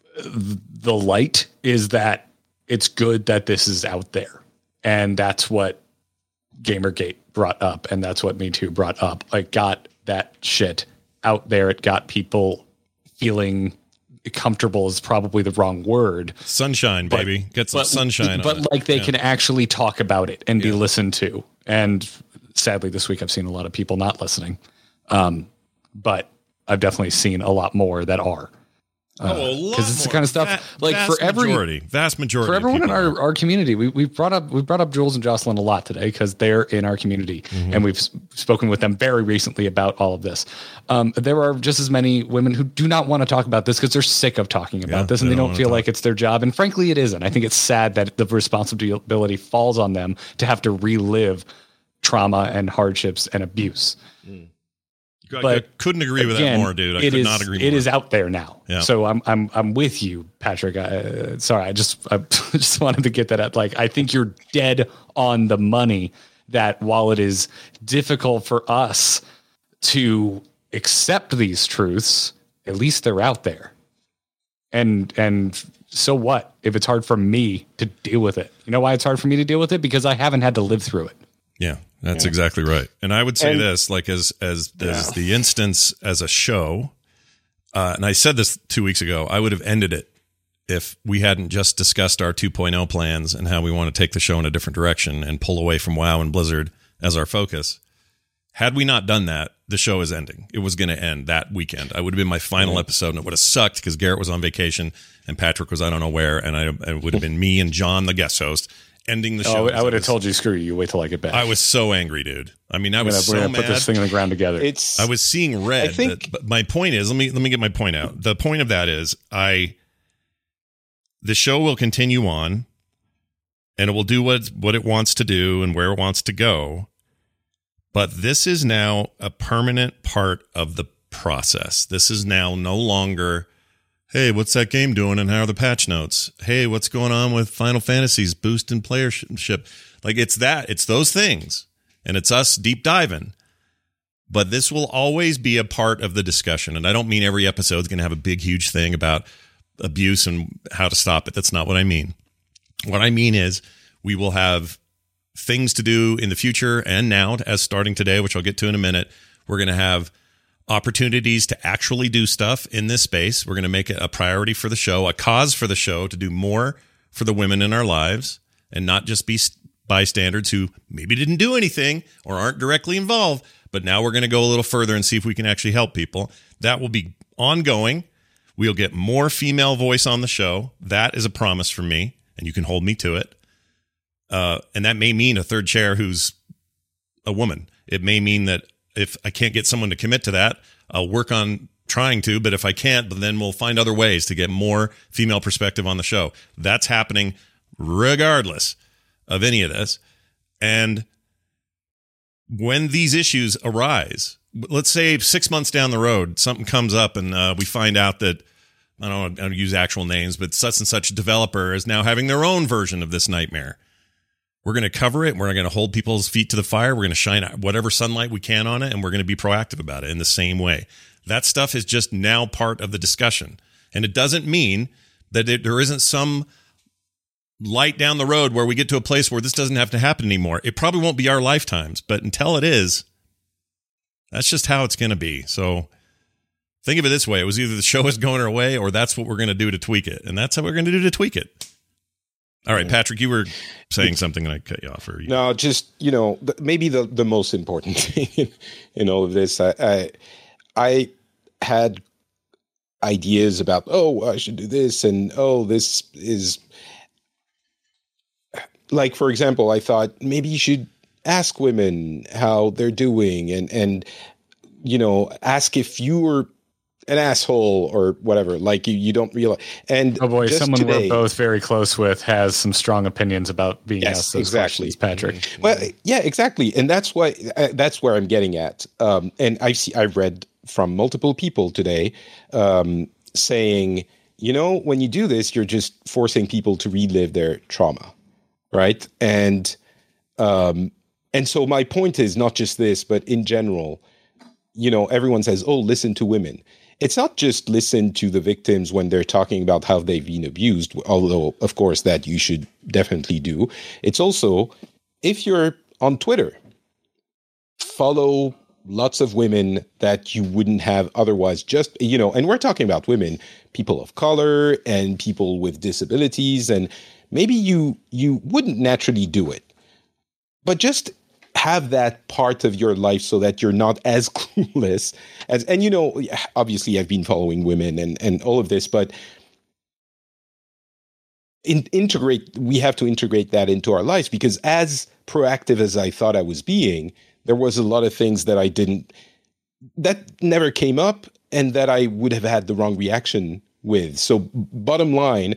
the light is that it's good that this is out there. And that's what Gamergate brought up. And that's what Me Too brought up. Like, got that shit out there. It got people feeling comfortable is probably the wrong word. Sunshine, but, baby. Get some but, sunshine but on like it. they yeah. can actually talk about it and yeah. be listened to. And sadly, this week I've seen a lot of people not listening. Um, but I've definitely seen a lot more that are. Uh, oh, because it's the kind of stuff Va- like for every majority, vast majority for everyone in our, are. our community. We we brought up we brought up Jules and Jocelyn a lot today because they're in our community, mm-hmm. and we've spoken with them very recently about all of this. Um, there are just as many women who do not want to talk about this because they're sick of talking about yeah, this, and they, they don't, don't feel like it's their job. And frankly, it isn't. I think it's sad that the responsibility falls on them to have to relive trauma and hardships and abuse. Mm. But I couldn't agree with again, that more, dude. I could is, not agree more. It is out there now. Yeah. So I'm I'm I'm with you, Patrick. I, sorry, I just I just wanted to get that out. Like, I think you're dead on the money that while it is difficult for us to accept these truths, at least they're out there. And and so what if it's hard for me to deal with it? You know why it's hard for me to deal with it? Because I haven't had to live through it. Yeah, that's yeah. exactly right. And I would say and, this, like as as yeah. as the instance as a show, uh, and I said this two weeks ago, I would have ended it if we hadn't just discussed our two point oh plans and how we want to take the show in a different direction and pull away from WoW and Blizzard as our focus. Had we not done that, the show is ending. It was going to end that weekend. I would have been my final mm-hmm. episode, and it would have sucked because Garrett was on vacation and Patrick was I don't know where, and I it would have been me and John, the guest host, ending the show. Oh, I would have told you, screw you. You wait till I get back. I was so angry, dude. I mean, I was we're gonna, so we're gonna mad. Put this thing on the ground together. It's. I was seeing red. I think. That, but my point is, let me let me get my point out. The point of that is, I. The show will continue on, and it will do what what it wants to do and where it wants to go. But this is now a permanent part of the process. This is now no longer, hey, what's that game doing and how are the patch notes? Hey, what's going on with Final Fantasy's boost in playership? Like, it's that. It's those things. And it's us deep diving. But this will always be a part of the discussion. And I don't mean every episode is going to have a big, huge thing about abuse and how to stop it. That's not what I mean. What I mean is we will have things to do in the future and now, as starting today, which I'll get to in a minute, We're going to have opportunities to actually do stuff in this space. We're going to make it a priority for the show, a cause for the show to do more for the women in our lives and not just be bystanders who maybe didn't do anything or aren't directly involved. But now we're going to go a little further and see if we can actually help people. That will be ongoing. We'll get more female voice on the show. That is a promise from me, and you can hold me to it. Uh, and that may mean a third chair who's a woman. It may mean that if I can't get someone to commit to that, I'll work on trying to. But if I can't, then we'll find other ways to get more female perspective on the show. That's happening regardless of any of this. And when these issues arise, let's say six months down the road, something comes up and uh, we find out that, I don't, I don't use actual names, but such and such developer is now having their own version of this nightmare. We're going to cover it. We're going to hold people's feet to the fire. We're going to shine whatever sunlight we can on it, and we're going to be proactive about it in the same way. That stuff is just now part of the discussion. And it doesn't mean that it, there isn't some light down the road where we get to a place where this doesn't have to happen anymore. It probably won't be our lifetimes, but until it is, that's just how it's going to be. So think of it this way. It was either the show is going our way or that's what we're going to do to tweak it. And that's how we're going to do to tweak it. All right, Patrick, you were saying something and I cut you off. Or you... No, just, you know, th- maybe the, the most important thing in, in all of this, I, I I had ideas about, oh, I should do this, and oh, this is, like, for example, I thought maybe you should ask women how they're doing, and, and you know, ask if you were an asshole or whatever, like you, you don't realize. And oh boy, someone today, we're both very close with has some strong opinions about being yes, asked those exactly. questions, Patrick. Well, yeah, exactly, and that's why uh, that's where I'm getting at. Um, and I see, I read from multiple people today um, saying, you know, when you do this, you're just forcing people to relive their trauma, right? And um, and so my point is not just this, but in general, you know, everyone says, oh, listen to women. It's not just listen to the victims when they're talking about how they've been abused, although, of course, that you should definitely do. It's also, if you're on Twitter, follow lots of women that you wouldn't have otherwise, just, you know, and we're talking about women, people of color and people with disabilities, and maybe you you wouldn't naturally do it, but just have that part of your life so that you're not as clueless as, and you know, obviously I've been following women and, and all of this, but in, integrate, we have to integrate that into our lives, because as proactive as I thought I was being, there was a lot of things that I didn't, that never came up and that I would have had the wrong reaction with. So bottom line,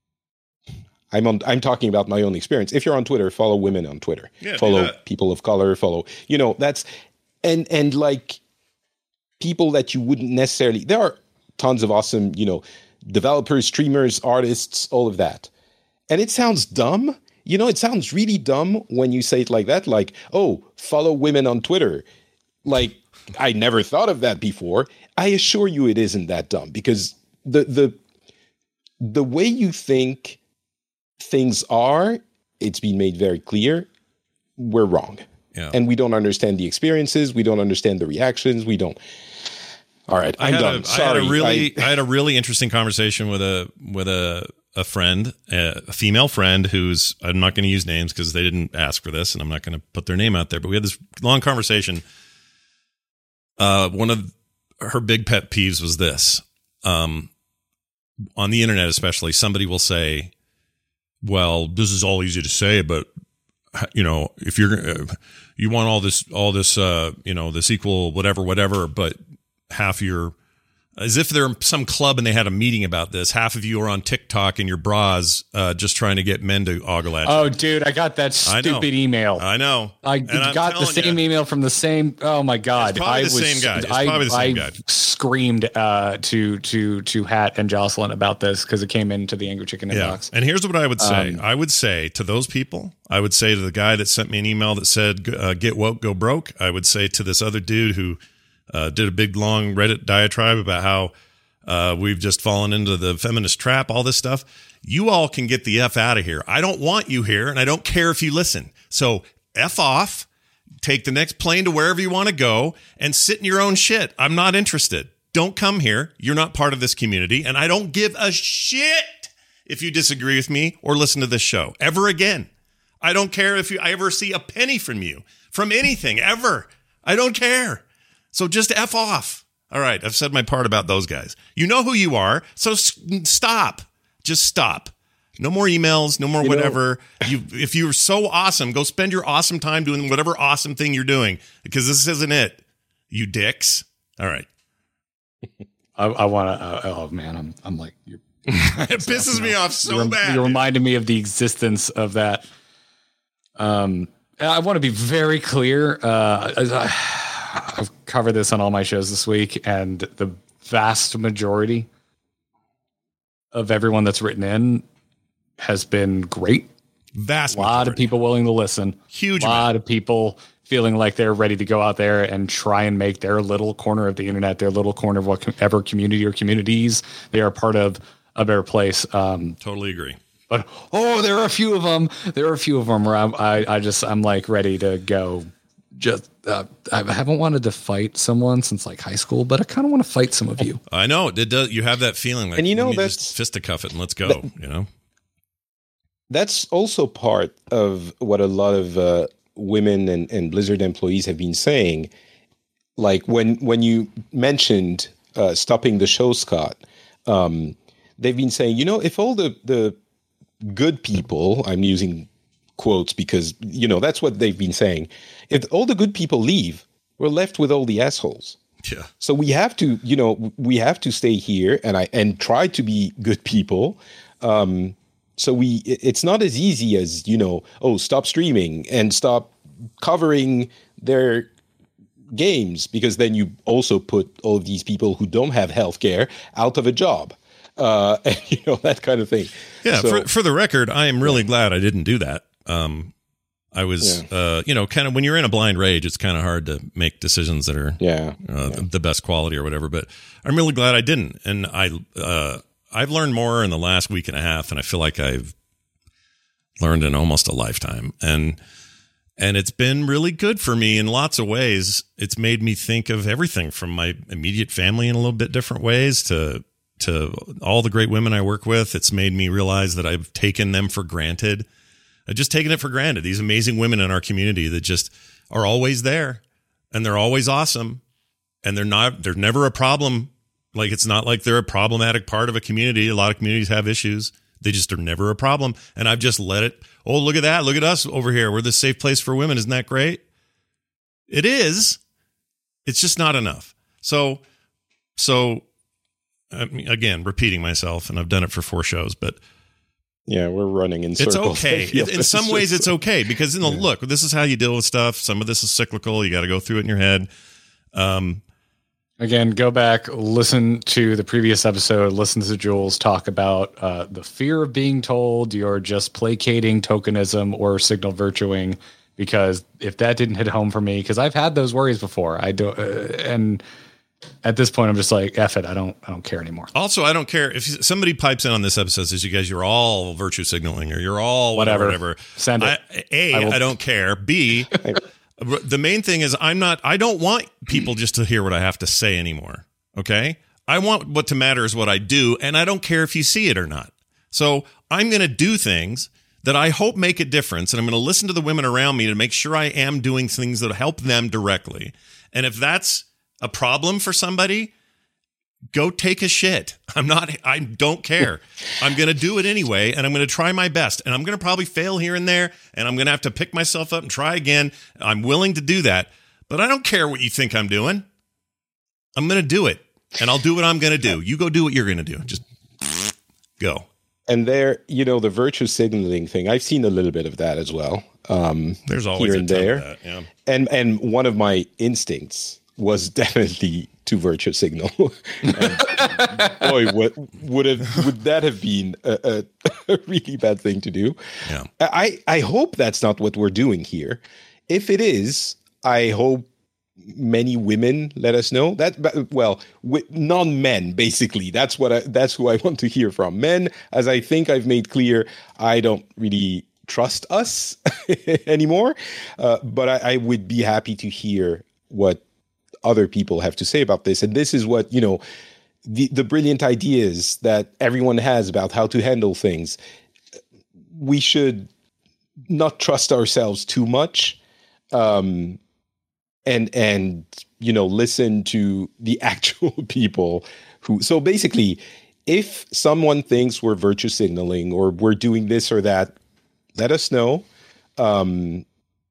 I'm on, I'm talking about my own experience. If you're on Twitter, follow women on Twitter. Yeah, follow people of color, follow, you know, that's, and, and like people that you wouldn't necessarily, there are tons of awesome, you know, developers, streamers, artists, all of that. And it sounds dumb. You know, it sounds really dumb when you say it like that, like, oh, follow women on Twitter. Like, I never thought of that before. I assure you it isn't that dumb, because the, the, the way you think things are, it's been made very clear, we're wrong. Yeah. And we don't understand the experiences. We don't understand the reactions. We don't. All right, I'm I done. A, Sorry. I had a really, I, I had a really interesting conversation with a with a a friend, a female friend who's, I'm not going to use names because they didn't ask for this, and I'm not going to put their name out there. But we had this long conversation. Uh, one of her big pet peeves was this: um, on the internet, especially, somebody will say, well, this is all easy to say, but you know, if you're uh, you want all this, all this, uh, you know, this equal whatever, whatever, but half your, as if they're some club and they had a meeting about this. Half of you are on TikTok in your bras, uh, just trying to get men to ogle at you. Oh, dude, I got that stupid email. I know. I got the same you, email from the same. Oh my god! It's probably I the was, same guy. It's I, probably the same I guy. screamed uh, to to to Hat and Jocelyn about this because it came into the Angry Chicken yeah. inbox. And here's what I would say. Um, I would say to those people, I would say to the guy that sent me an email that said, uh, "Get woke, go broke." I would say to this other dude who uh, did a big long Reddit diatribe about how uh, we've just fallen into the feminist trap, all this stuff. You all can get the F out of here. I don't want you here, and I don't care if you listen. So F off. take the next plane to wherever you want to go and sit in your own shit. I'm not interested. Don't come here. You're not part of this community. And I don't give a shit if you disagree with me or listen to this show ever again. I don't care if you, I ever see a penny from you, from anything, ever. I don't care. So just F off. All right, I've said my part about those guys. You know who you are, so s- stop. Just stop. No more emails, no more you whatever. Know. You, if you're so awesome, go spend your awesome time doing whatever awesome thing you're doing, because this isn't it, you dicks. All right. I, I want to. Uh, oh man, I'm I'm like you're, it pisses me off so you're, bad. You're reminding me of the existence of that. Um, I want to be very clear. Uh, I, I've covered this on all my shows this week, and the vast majority of everyone that's written in has been great. Vast a lot majority. of people willing to listen. Huge. A lot amount. of people feeling like they're ready to go out there and try and make their little corner of the internet, their little corner of whatever community or communities they are part of, a better place. Um, totally agree. But oh, there are a few of them. There are a few of them where I'm, I, I just I'm like ready to go. Just uh, I haven't wanted to fight someone since like high school, but I kind of want to fight some of you. I know it does. You have that feeling, like, and you know, that's just fisticuff it and let's go. That, you know, that's also part of what a lot of uh, women and, and Blizzard employees have been saying. Like when when you mentioned uh, stopping the show, Scott, um, they've been saying, you know, if all the the good people, I'm using quotes because, you know, that's what they've been saying. If all the good people leave, we're left with all the assholes. Yeah. So we have to, you know, we have to stay here and I and try to be good people. Um, so we, it's not as easy as, you know, oh, stop streaming and stop covering their games, because then you also put all of these people who don't have healthcare out of a job. Uh, and, you know, that kind of thing. Yeah. So, for, for the record, I am really glad I didn't do that. Um, I was, yeah. uh, you know, kind of when you're in a blind rage, it's kind of hard to make decisions that are yeah, uh, yeah. the best quality or whatever. But I'm really glad I didn't. And I, uh, I've learned more in the last week and a half, and I feel like I've learned in almost a lifetime. And and it's been really good for me in lots of ways. It's made me think of everything from my immediate family in a little bit different ways to to all the great women I work with. It's made me realize that I've taken them for granted. I've just taken it for granted. These amazing women in our community that just are always there, and they're always awesome, and they're not, they're never a problem. Like, it's not like they're a problematic part of a community. A lot of communities have issues. They just are never a problem. And I've just let it, oh, look at that. Look at us over here. We're the safe place for women. Isn't that great? It is. It's just not enough. So, so I mean, again, repeating myself, and I've done it for four shows, but yeah, we're running in circles. It's okay. In some ways, it's okay because, you know, yeah. look, this is how you deal with stuff. Some of this is cyclical. You got to go through it in your head. Um, Again, go back, listen to the previous episode, listen to Jules talk about uh, the fear of being told you're just placating tokenism or signal virtuing, because if that didn't hit home for me, because I've had those worries before, I do, uh, and at this point, I'm just like, F it, I don't, I don't care anymore. Also, I don't care if somebody pipes in on this episode and says, you guys, you're all virtue signaling, or you're all whatever, whatever. Send it. I, A, I, I don't care. B, the main thing is I'm not, I don't want people just to hear what I have to say anymore. Okay. I want what to matter is what I do. And I don't care if you see it or not. So I'm going to do things that I hope make a difference. And I'm going to listen to the women around me to make sure I am doing things that help them directly. And if that's a problem for somebody, go take a shit. I'm not, I don't care. I'm going to do it anyway, and I'm going to try my best, and I'm going to probably fail here and there, and I'm going to have to pick myself up and try again. I'm willing to do that, but I don't care what you think I'm doing. I'm going to do it, and I'll do what I'm going to do. You go do what you're going to do. Just go. And there, you know, the virtue signaling thing, I've seen a little bit of that as well. Um, There's always here and a ton there. Of that, yeah. And, and one of my instincts was definitely to virtue signal. And boy, what would have would that have been a, a, a really bad thing to do? Yeah. I, I hope that's not what we're doing here. If it is, I hope many women let us know that. Well, non-men, basically. That's what I, that's who I want to hear from. Men, as I think I've made clear, I don't really trust us anymore. Uh, but I, I would be happy to hear what other people have to say about this. And this is what, you know, the, the brilliant ideas that everyone has about how to handle things. We should not trust ourselves too much. Um, and, and, you know, listen to the actual people who, so basically, if someone thinks we're virtue signaling or we're doing this or that, let us know. Um,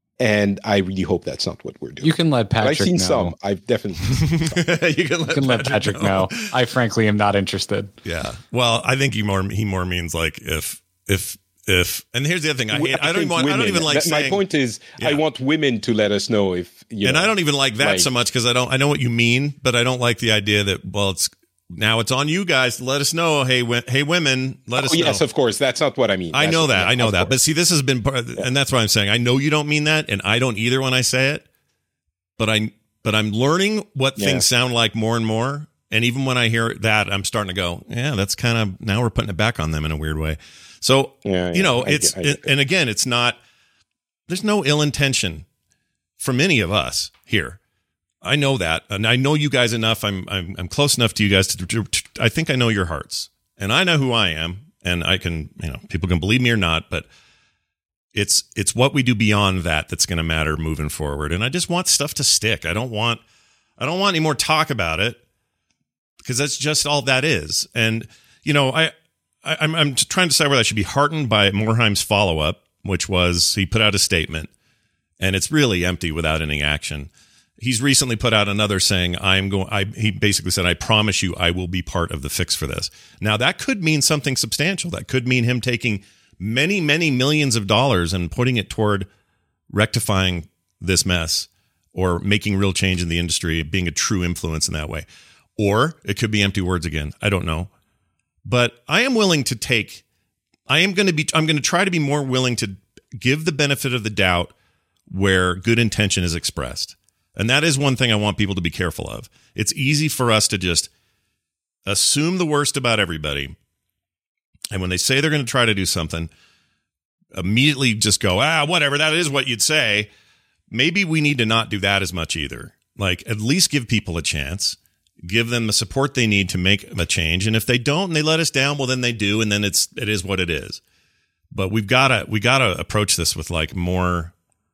and I really hope that's not what we're doing. You can let Patrick know. I've seen know. some. I've definitely seen some. you can, let, you can Patrick let Patrick know. know. I frankly am not interested. Yeah. Well, I think he more he more means like if if if and here's the other thing. I hate, I, I don't even want, I don't even like that, saying, my point is yeah. I want women to let us know if you and know, I don't even like that like, so much because I don't I know what you mean, but I don't like the idea that well it's now it's on you guys to let us know. Hey, w- hey, women, let us oh, know. Yes, of course. That's not what I mean. I that's know what, that. yeah, I know that. course. But see, this has been part, of, yeah. and that's why I'm saying I know you don't mean that, and I don't either when I say it. But I, but I'm learning what yeah. things sound like more and more. And even when I hear that, I'm starting to go, yeah, that's kind of now we're putting it back on them in a weird way. So yeah, yeah, you know, I it's get, I get and again, it's not. There's no ill intention from any of us here. I know that, and I know you guys enough. I'm I'm I'm close enough to you guys to, to, to. I think I know your hearts, and I know who I am, and I can, you know, people can believe me or not, but it's it's what we do beyond that that's going to matter moving forward. And I just want stuff to stick. I don't want I don't want any more talk about it because that's just all that is. And you know, I, I I'm I'm trying to decide whether I should be heartened by Morheim's follow up, which was he put out a statement, and it's really empty without any action. He's recently put out another saying, I'm going, I, he basically said, I promise you, I will be part of the fix for this. Now that could mean something substantial. That could mean him taking many, many millions of dollars and putting it toward rectifying this mess or making real change in the industry, being a true influence in that way. Or it could be empty words again. I don't know. But I am willing to take, I am going to be, I'm going to try to be more willing to give the benefit of the doubt where good intention is expressed. And that is one thing I want people to be careful of. It's easy for us to just assume the worst about everybody. And when they say they're going to try to do something, immediately just go, ah, whatever, that is what you'd say. Maybe we need to not do that as much either. Like, at least give people a chance. Give them the support they need to make a change. And if they don't and they let us down, well, then they do. And then it's it is what it is. But we've got to we got to approach this with like more...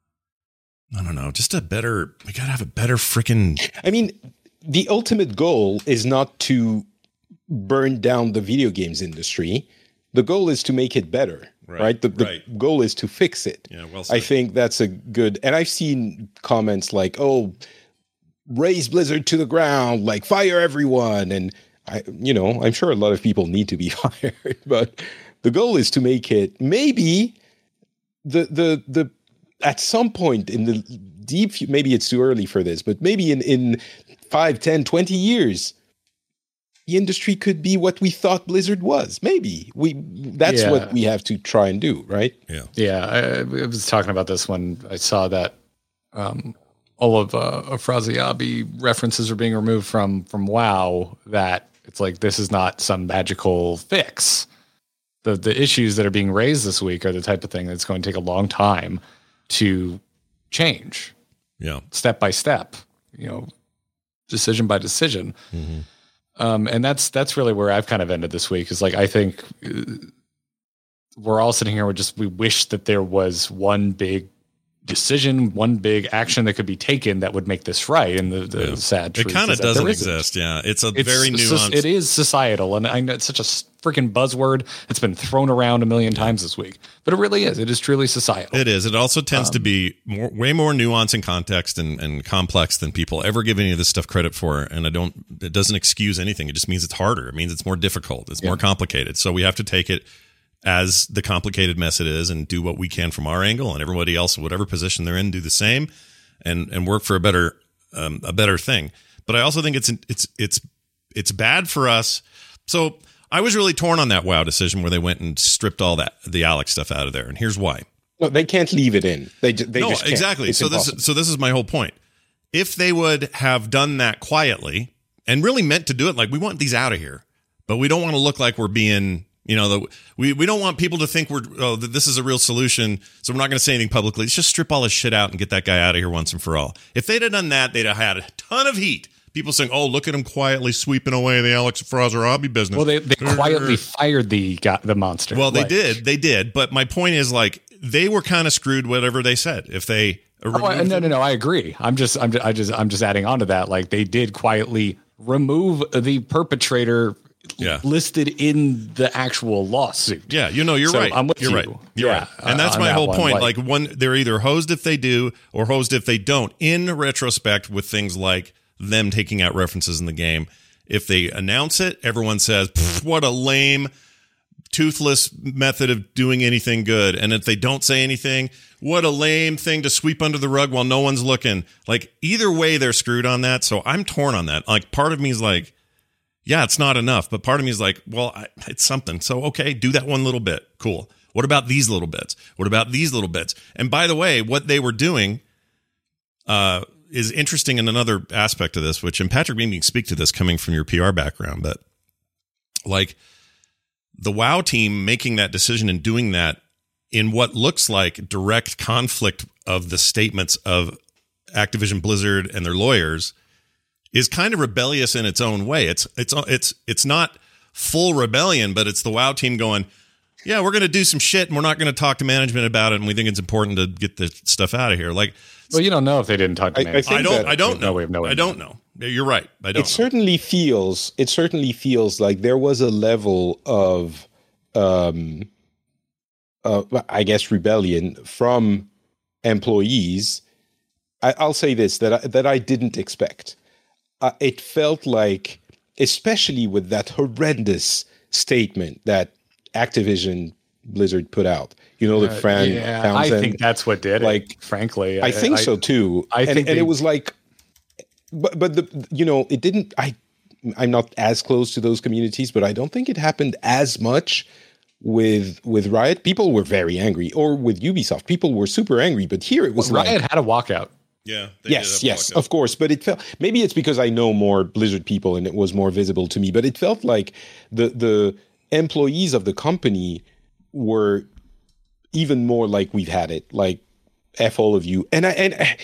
I don't know, just a better, we got to have a better freaking. I mean, the ultimate goal is not to burn down the video games industry. The goal is to make it better, right? right? The, the right. goal is to fix it. Yeah, well said. I think that's a good, and I've seen comments like, oh, raise Blizzard to the ground, like fire everyone. And I, you know, I'm sure a lot of people need to be fired, but the goal is to make it maybe the, the, the, at some point in the deep, maybe it's too early for this, but maybe in, in five, ten, twenty years, the industry could be what we thought Blizzard was. Maybe we, that's yeah. what we have to try and do. Right. Yeah. Yeah. I, I was talking about this when I saw that, um, all of, uh, Afrasiabi references are being removed from, from WoW, that it's like, this is not some magical fix. The, the issues that are being raised this week are the type of thing that's going to take a long time to change, yeah, step by step, you know, decision by decision. Mm-hmm. Um, and that's, that's really where I've kind of ended this week is like, I think we're all sitting here with just, we wish that there was one big decision, one big action that could be taken that would make this right. And the, the yeah. sad truth it kind of is that doesn't there isn't. exist. Yeah. It's a It's, very nuanced. It is societal. And I know it's such a freaking buzzword. It's been thrown around a million times this week, but it really is. It is truly societal. It is. It also tends Um, to be more, way more nuance and context and, and complex than people ever give any of this stuff credit for. And I don't, it doesn't excuse anything. It just means it's harder. It means it's more difficult. It's Yeah. more complicated. So we have to take it as the complicated mess it is and do what we can from our angle, and everybody else, whatever position they're in, do the same and, and work for a better, um, a better thing. But I also think it's, it's, it's, it's bad for us. So I was really torn on that WoW decision where they went and stripped all that, the Alex stuff out of there. And here's why. No, they can't leave it in. They, ju- they no, just can't. exactly. It's so impossible. this, so this is my whole point. If they would have done that quietly and really meant to do it, like we want these out of here, but we don't want to look like we're being You know, the, we, we don't want people to think we're, oh, that this is a real solution, so we're not going to say anything publicly. Let's just strip all this shit out and get that guy out of here once and for all. If they'd have done that, they'd have had a ton of heat. People saying, oh, look at him quietly sweeping away the Alex Afrasiabi business. Well, they, they quietly fired the the monster. Well, they like, did. They did. But my point is, like, they were kind of screwed whatever they said. If they oh, no, no, no, I agree. I'm just, I'm just, I just, I'm just adding on to that. Like, they did quietly remove the perpetrator yeah. listed in the actual lawsuit. Yeah, you know, you're so right. I'm with you're you. right. You're yeah, right. And that's uh, my that whole one, point. Like, like, one, they're either hosed if they do or hosed if they don't. In retrospect, with things like them taking out references in the game, if they announce it, everyone says, what a lame, toothless method of doing anything good. And if they don't say anything, what a lame thing to sweep under the rug while no one's looking. Like, either way, they're screwed on that. So I'm torn on that. Like, part of me is like, yeah, it's not enough. But part of me is like, well, I, it's something. So, okay, do that one little bit. Cool. What about these little bits? What about these little bits? And by the way, what they were doing uh, is interesting in another aspect of this, which, and Patrick, maybe you can speak to this coming from your P R background, but like the WoW team making that decision and doing that in what looks like direct conflict of the statements of Activision Blizzard and their lawyers is kind of rebellious in its own way. It's it's it's it's not full rebellion, but it's the WoW team going, yeah, we're going to do some shit and we're not going to talk to management about it, and we think it's important to get the stuff out of here. Like, well, you don't know if they didn't talk to I, management. I, I don't. that, I don't know. No, we have no way I don't know. You're right. I don't. It know. certainly feels. It certainly feels like there was a level of, um, uh, I guess, rebellion from employees. I, I'll say this that I, that I didn't expect. Uh, it felt like, especially with that horrendous statement that Activision Blizzard put out. You know, the Uh, Fran yeah, Townsend. I think that's what did like, it. Frankly, I think so too. I and, think and they- it was like, but but the you know it didn't. I I'm not as close to those communities, but I don't think it happened as much with with Riot. People were very angry, or with Ubisoft, people were super angry. But here it was Well, like, Riot had a walkout. Yeah. They yes, did have yes, walkout. of course. But it felt, maybe it's because I know more Blizzard people and it was more visible to me. But it felt like the the employees of the company were even more like, we've had it, like, F all of you. And I and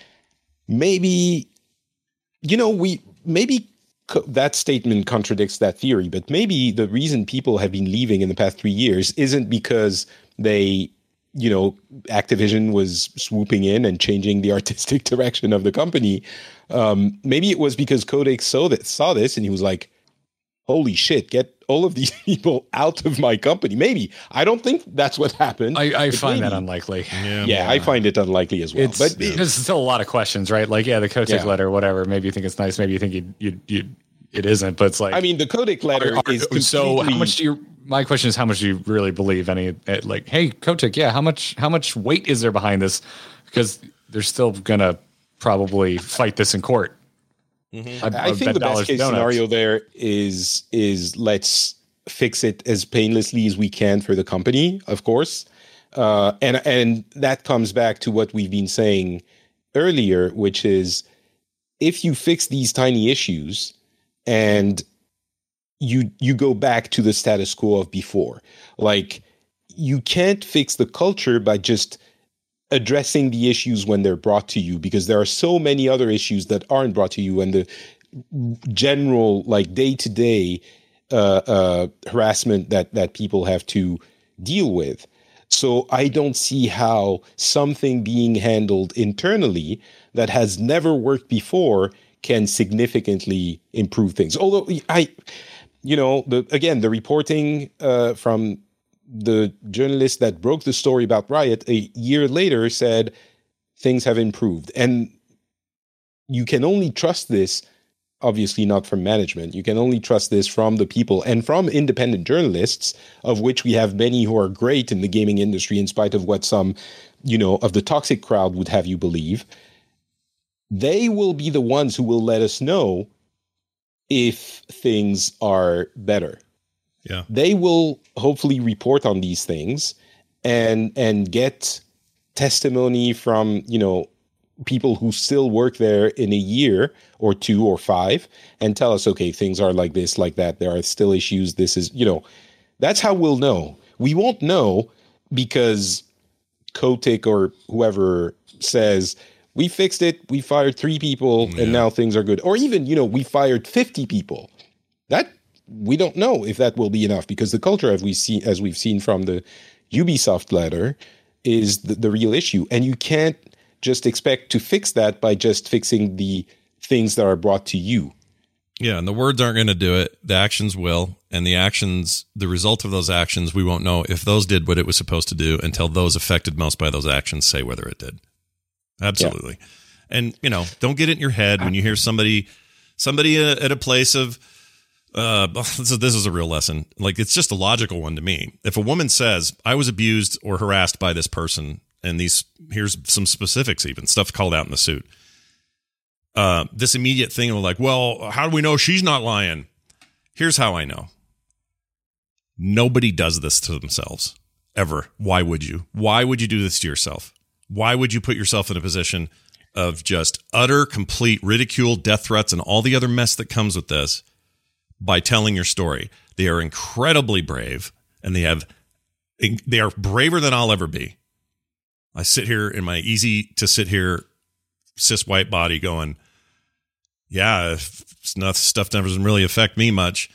maybe, you know, we maybe co- that statement contradicts that theory, but maybe the reason people have been leaving in the past three years isn't because they, you know, Activision was swooping in and changing the artistic direction of the company. Um, maybe it was because Kotick saw that saw this and he was like, holy shit, get all of these people out of my company. Maybe. I don't think that's what happened. I, I but find maybe. that unlikely. Yeah. Yeah, I find it unlikely as well. It's, but there's still a lot of questions, right? Like, yeah, the Kotick Yeah. letter, whatever. Maybe you think it's nice. Maybe you think you you you it isn't. But it's like, I mean, the Kotick letter are- are- is so. How completely- much do you? My question is, how much do you really believe any? eh, Like, hey, Kotick, yeah, how much how much weight is there behind this? Because they're still gonna probably fight this in court. Mm-hmm. I, I think bet the dollars best case to donuts. scenario there is is let's fix it as painlessly as we can for the company, of course, uh, and and that comes back to what we've been saying earlier, which is if you fix these tiny issues and you you go back to the status quo of before, like you can't fix the culture by just addressing the issues when they're brought to you, because there are so many other issues that aren't brought to you, and the general, like, day-to-day uh, uh, harassment that that people have to deal with. So I don't see how something being handled internally that has never worked before can significantly improve things. Although I, you know, the again, the reporting uh, from the journalist that broke the story about Riot a year later said things have improved. And you can only trust this, obviously not from management. You can only trust this from the people and from independent journalists, of which we have many who are great in the gaming industry, in spite of what some, you know, of the toxic crowd would have you believe. They will be the ones who will let us know if things are better. Yeah. They will hopefully report on these things and and get testimony from, you know, people who still work there in a year or two or five and tell us, okay, things are like this, like that. There are still issues. This is, you know, That's how we'll know. We won't know because Kotick or whoever says, we fixed it, we fired three people, yeah. and now things are good. Or even, you know, we fired fifty people. That we don't know if that will be enough, because the culture, as we see, as we've seen from the Ubisoft letter, is the, the real issue. And you can't just expect to fix that by just fixing the things that are brought to you. Yeah, and the words aren't going to do it. The actions will. And the actions, the result of those actions, we won't know if those did what it was supposed to do until those affected most by those actions say whether it did. Absolutely. Yeah. And, you know, don't get it in your head when you hear somebody somebody at a place of, uh, this is, this is a real lesson. Like, it's just a logical one to me. If a woman says, I was abused or harassed by this person, and these, here's some specifics even, stuff called out in the suit. Uh, this immediate thing of like, well, how do we know she's not lying? Here's how I know. Nobody does this to themselves, ever. Why would you? Why would you do this to yourself? Why would you put yourself in a position of just utter, complete ridicule, death threats, and all the other mess that comes with this by telling your story? They are incredibly brave, and they have they are braver than I'll ever be. I sit here in my easy to sit here cis white body going, yeah, stuff doesn't really affect me much.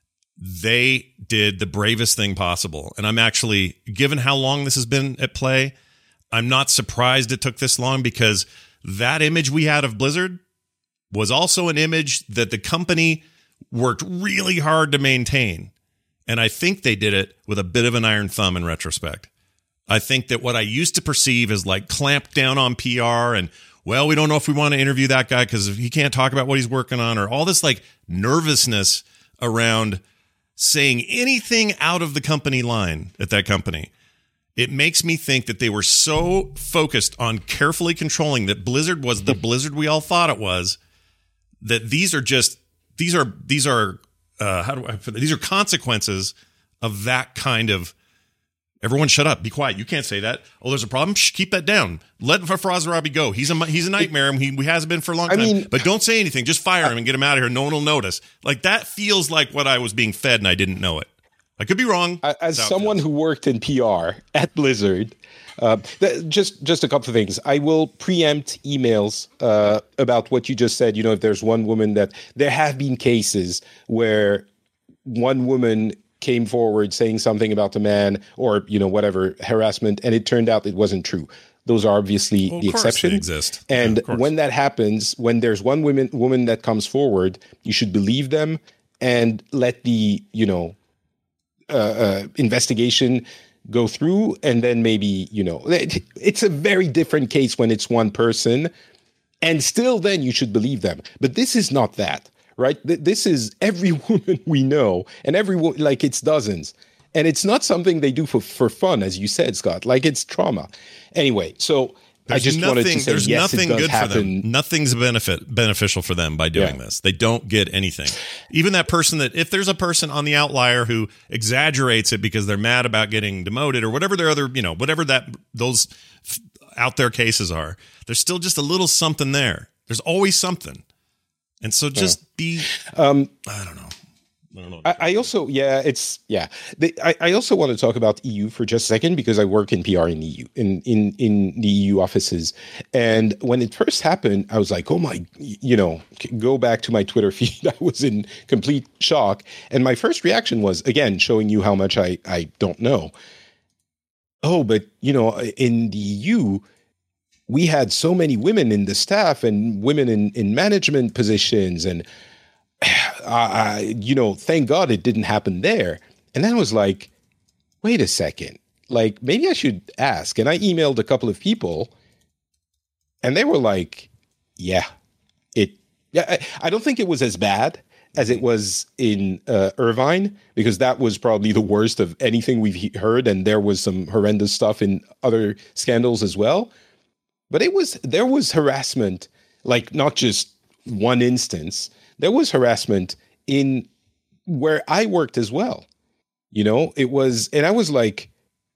They did the bravest thing possible. And I'm actually, given how long this has been at play, I'm not surprised it took this long, because that image we had of Blizzard was also an image that the company worked really hard to maintain. And I think they did it with a bit of an iron thumb in retrospect. I think that what I used to perceive as like clamped down on P R and, well, we don't know if we want to interview that guy because he can't talk about what he's working on, or all this like nervousness around saying anything out of the company line at that company. It makes me think that they were so focused on carefully controlling that Blizzard was the Blizzard we all thought it was, that these are just, these are, these are, uh, how do I put it? These are consequences of that kind of, everyone shut up, be quiet. You can't say that. Oh, there's a problem. Shh, keep that down. Let Faraz Arabi go. He's a he's a nightmare. He, he hasn't been for a long time. I mean, but don't say anything. Just fire him and get him out of here. No one will notice. Like, that feels like what I was being fed, and I didn't know it. I could be wrong. As someone who worked in P R at Blizzard, uh, th- just just a couple of things. I will preempt emails uh, about what you just said. You know, if there's one woman that there have been cases where one woman came forward saying something about a man or, you know, whatever, harassment, and it turned out it wasn't true. Those are obviously well, the exception. They exist. And yeah, when that happens, when there's one woman woman that comes forward, you should believe them and let the, you know, uh, uh, investigation go through. And then maybe, you know, it, it's a very different case when it's one person. And still then you should believe them. But this is not that. Right? This is every woman we know, and every like it's dozens, and it's not something they do for, for fun, as you said, Scott. Like, it's trauma. Anyway, so there's I just nothing, wanted to say there's yes, nothing it does good happen. for them. Nothing's benefit beneficial for them by doing yeah. this. They don't get anything. Even that person that, if there's a person on the outlier who exaggerates it because they're mad about getting demoted or whatever their other, you know, whatever that those out there cases are, there's still just a little something there. There's always something. And so just yeah. be, um, I don't know. I don't know. I, I also, yeah, it's, yeah. The, I, I also want to talk about E U for just a second, because I work in P R in E U, in, in, in the E U offices. And when it first happened, I was like, oh my, you know, go back to my Twitter feed. I was in complete shock. And my first reaction was, again, showing you how much I, I don't know. Oh, but, you know, in the E U, we had so many women in the staff and women in, in management positions. And, uh, you know, thank God it didn't happen there. And then I was like, wait a second, like, maybe I should ask. And I emailed a couple of people, and they were like, yeah, it, yeah, I, I don't think it was as bad as it was in uh, Irvine, because that was probably the worst of anything we've heard. And there was some horrendous stuff in other scandals as well. But it was, there was harassment, like not just one instance. There was harassment in where I worked as well. You know, it was, and I was like,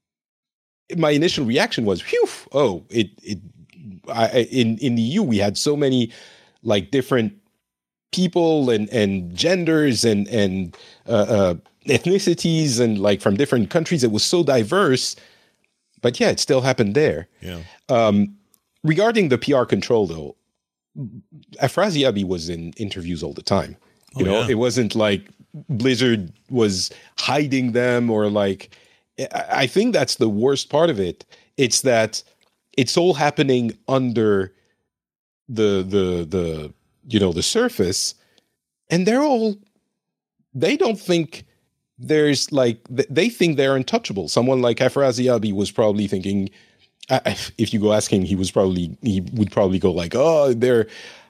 my initial reaction was, phew, oh, it, it, I, in, in the E U, we had so many like different people and and genders and and uh, uh, ethnicities and like from different countries. It was so diverse, but yeah, it still happened there. Yeah. Um, regarding the P R control, though, Afrasiabi was in interviews all the time. You oh, know, yeah. it wasn't like Blizzard was hiding them or like. I think that's the worst part of it. It's that it's all happening under the the the you know the surface, and they're all they don't think there's like they think they're untouchable. Someone like Afrasiabi was probably thinking, if you go ask him, he was probably he would probably go like, oh, they're.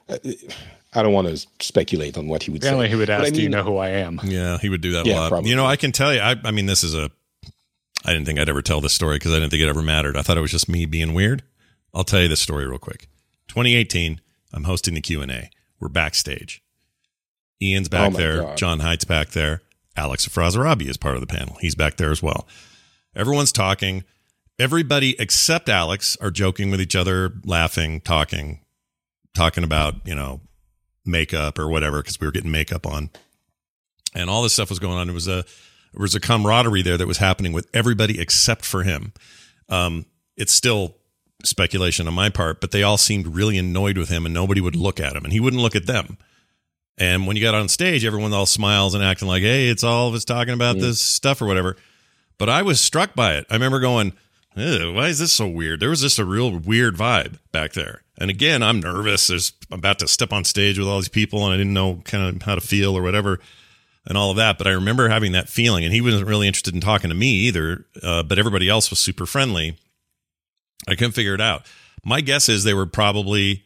I don't want to speculate on what he would Apparently say. he would ask, I mean, do you know who I am? Yeah, he would do that Yeah, a lot. probably. You know, I can tell you, I, I mean, this is a, I didn't think I'd ever tell this story because I didn't think it ever mattered. I thought it was just me being weird. I'll tell you this story real quick. twenty eighteen, I'm hosting the Q and A. We're backstage. Ian's back Oh my there. God. John Haidt's back there. Alex Afrasiabi is part of the panel. He's back there as well. Everyone's talking. Everybody except Alex are joking with each other, laughing, talking, talking about, you know, makeup or whatever, because we were getting makeup on. And all this stuff was going on. It was a there was a camaraderie there that was happening with everybody except for him. Um, it's still speculation on my part, but they all seemed really annoyed with him and nobody would look at him and he wouldn't look at them. And when you got on stage, everyone all smiles and acting like, hey, it's all of us talking about Mm. this stuff or whatever. But I was struck by it. I remember going, ew, why is this so weird? There was just a real weird vibe back there. And again, I'm nervous. There's, I'm about to step on stage with all these people and I didn't know kind of how to feel or whatever and all of that. But I remember having that feeling and he wasn't really interested in talking to me either. Uh, but everybody else was super friendly. I couldn't figure it out. My guess is they were probably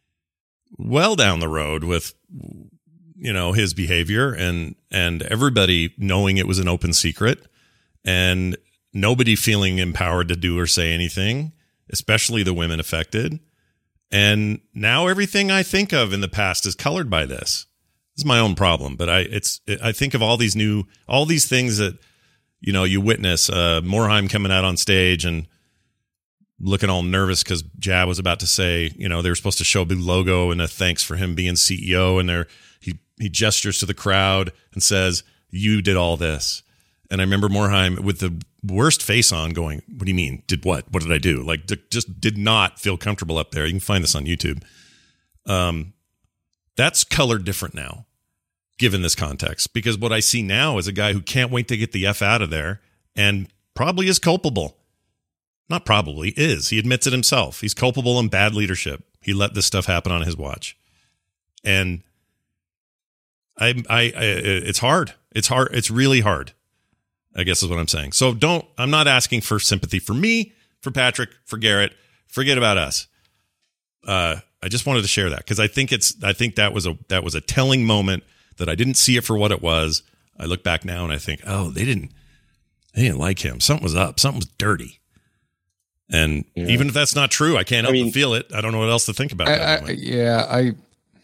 well down the road with, you know, his behavior and, and everybody knowing it was an open secret and nobody feeling empowered to do or say anything, especially the women affected. And now everything I think of in the past is colored by this. It's my own problem, but I, it's, I think of all these new, all these things that, you know, you witness, uh, Morhaime coming out on stage and looking all nervous because Jab was about to say, you know, they were supposed to show a big logo and a thanks for him being C E O. And they're, he, he gestures to the crowd and says, you did all this. And I remember Morhaime with the worst face on going, what do you mean? Did what? What did I do? Like, d- just did not feel comfortable up there. You can find this on YouTube. Um, that's colored different now, given this context, because what I see now is a guy who can't wait to get the F out of there and probably is culpable. Not probably, is. He admits it himself. He's culpable in bad leadership. He let this stuff happen on his watch. And I, I, I it's hard. It's hard. It's really hard, I guess is what I'm saying. So don't, I'm not asking for sympathy for me, for Patrick, for Garrett. Forget about us. Uh, I just wanted to share that because I think it's, I think that was a, that was a telling moment that I didn't see it for what it was. I look back now and I think, oh, they didn't, they didn't like him. Something was up. Something was dirty. And Yeah. even if that's not true, I can't help I mean, but feel it. I don't know what else to think about I, that I, moment. yeah, I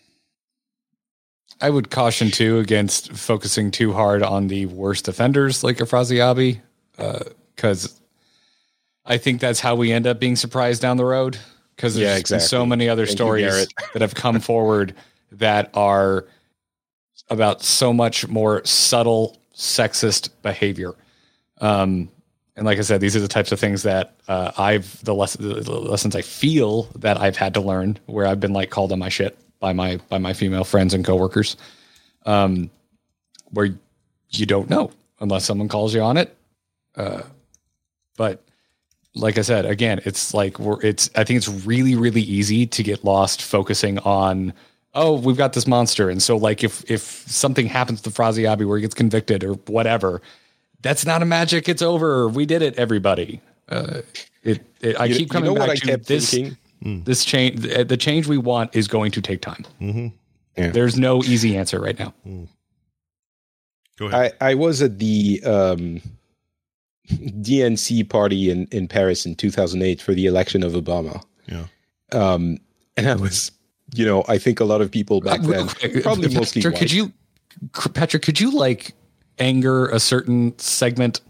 I would caution too against focusing too hard on the worst offenders like Afrasiabi, because uh, I think that's how we end up being surprised down the road. Because there's Yeah, been exactly. so many other Thank you, stories Garrett. that have come forward that are about so much more subtle sexist behavior. Um, and like I said, these are the types of things that uh, I've the, less, the lessons I feel that I've had to learn, where I've been like called on my shit by my by my female friends and coworkers, um, where you don't know unless someone calls you on it. Uh, but like I said, again, it's like we're it's. I think it's really really easy to get lost focusing on, oh, we've got this monster, and so like if if something happens to Afrasiabi where he gets convicted or whatever, that's not a magic. It's over. We did it, everybody. Uh, it, it. I You- keep you coming know what back I to kept this. thinking? This change, the change we want, is going to take time. Mm-hmm. Yeah. There's no easy answer right now. Go ahead. I, I was at the um, D N C party in, in Paris in two thousand eight for the election of Obama. Yeah. Um, and I was, you know, I think a lot of people back Uh, real then, quick, probably Patrick, mostly Could white. you, Patrick? Could you like anger a certain segment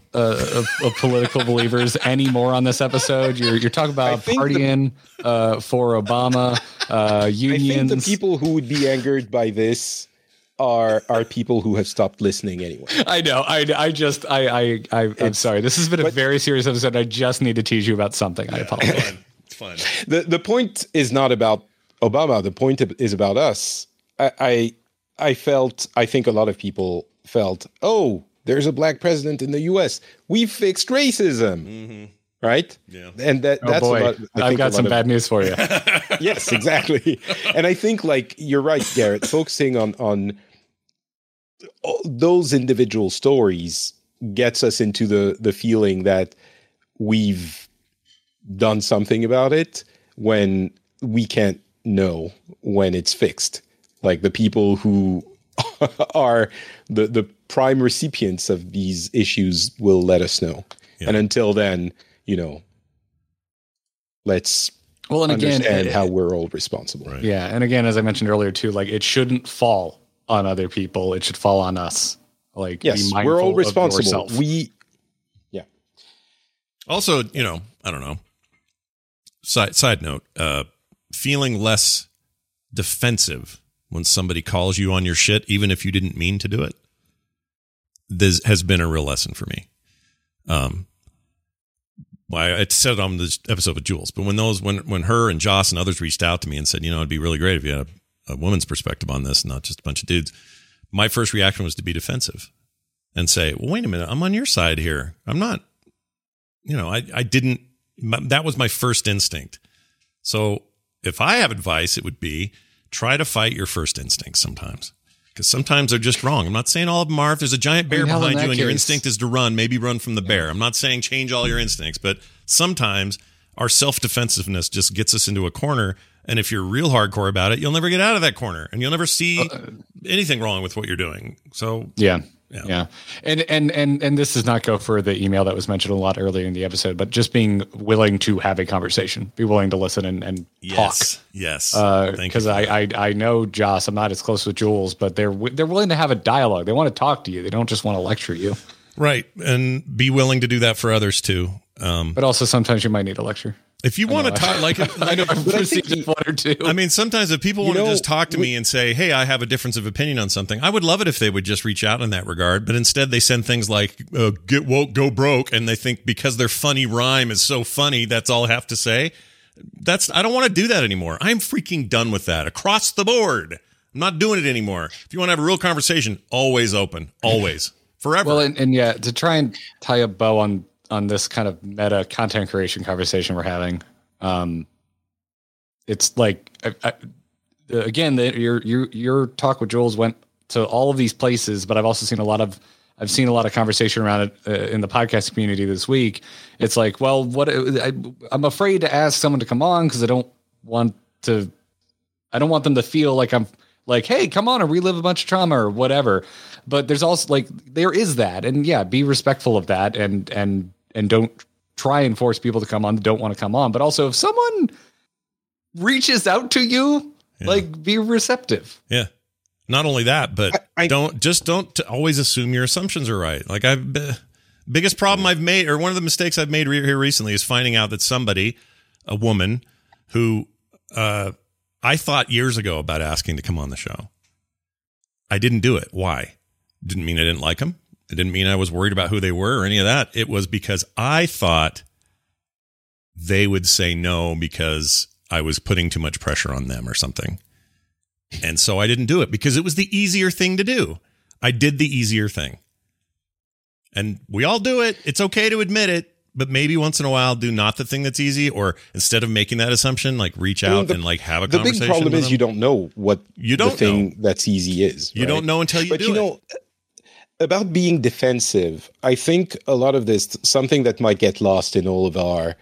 uh, of, of political believers anymore on this episode. You're you're talking about partying the, uh, for Obama, uh, unions. I think the people who would be angered by this are are people who have stopped listening anyway. I know. I, I just I I, I I'm sorry. This has been a but, very serious episode. I just need to tease you about something. Yeah, I apologize. It's fun. The the point is not about Obama. The point is about us. I, I I felt. I think a lot of people felt. Oh, there's a black president in the U S. We fixed racism, mm-hmm. right? Yeah. And that oh that's boy. a lot. I I've got some of, bad news for you. Yes, exactly. And I think, like, you're right, Garrett. Focusing on on those individual stories gets us into the the feeling that we've done something about it when we can't know when it's fixed. Like the people who are the the prime recipients of these issues will let us know. Yeah. And until then, you know, let's well and understand again it, how we're all responsible. Right. Yeah, and again, as I mentioned earlier too, like it shouldn't fall on other people. It should fall on us. Like, yes, be we're all responsible. We, yeah. Also, you know, I don't know. Side side note, uh, feeling less defensive when somebody calls you on your shit, even if you didn't mean to do it, this has been a real lesson for me. Um, well, I said it on this episode with Jules, but when those, when when her and Joss and others reached out to me and said, you know, it'd be really great if you had a, a woman's perspective on this, not just a bunch of dudes. My first reaction was to be defensive and say, well, wait a minute, I'm on your side here. I'm not, you know, I, I didn't, that was my first instinct. So if I have advice, it would be try to fight your first instincts sometimes, because sometimes they're just wrong. I'm not saying all of them are. If there's a giant bear behind you and case. your instinct is to run, maybe run from the bear. I'm not saying change all your instincts, but sometimes our self-defensiveness just gets us into a corner. And if you're real hardcore about it, you'll never get out of that corner and you'll never see uh, anything wrong with what you're doing. So yeah. Yeah. yeah. And, and, and, and this does not go for the email that was mentioned a lot earlier in the episode, but just being willing to have a conversation, be willing to listen and, and yes. talk. Yes. Uh, Cause I, I, I know Joss, I'm not as close with Jules, but they're, they're willing to have a dialogue. They want to talk to you. They don't just want to lecture you. Right. And be willing to do that for others too. Um, but also sometimes you might need a lecture. If you want to talk, like, like I know I've received one or two. I mean, sometimes if people want to just talk to me and say, hey, I have a difference of opinion on something, I would love it if they would just reach out in that regard. But instead they send things like, uh, get woke, go broke. And they think because their funny rhyme is so funny, that's all I have to say. That's, I don't want to do that anymore. I'm freaking done with that across the board. I'm not doing it anymore. If you want to have a real conversation, always open, always, forever. Well, and, and yeah, to try and tie a bow on, on this kind of meta content creation conversation we're having. Um, it's like, I, I, again, the, your, your, your talk with Jules went to all of these places, but I've also seen a lot of, I've seen a lot of conversation around it uh, in the podcast community this week. It's like, well, what I, I'm afraid to ask someone to come on because I don't want to, I don't want them to feel like I'm like, hey, come on and relive a bunch of trauma or whatever. But there's also like, there is that. And yeah, be respectful of that and, and, and don't try and force people to come on that don't want to come on. But also if someone reaches out to you, yeah. like be receptive. Yeah. Not only that, but I, I, don't just don't always assume your assumptions are right. Like I've biggest problem I've made, or one of the mistakes I've made here recently is finding out that somebody, a woman who, uh, I thought years ago about asking to come on the show. I didn't do it. Why? Didn't mean I didn't like them. It didn't mean I was worried about who they were or any of that. It was because I thought they would say no because I was putting too much pressure on them or something. And so I didn't do it because it was the easier thing to do. I did the easier thing. And we all do it. It's okay to admit it, but maybe once in a while do not the thing that's easy, or instead of making that assumption, like reach out I mean, the, and like have a the conversation. The big problem is them. You don't know what you don't the thing know. That's easy is. You right? don't know until you but do you it. Know, about being defensive, I think a lot of this, something that might get lost in all of our,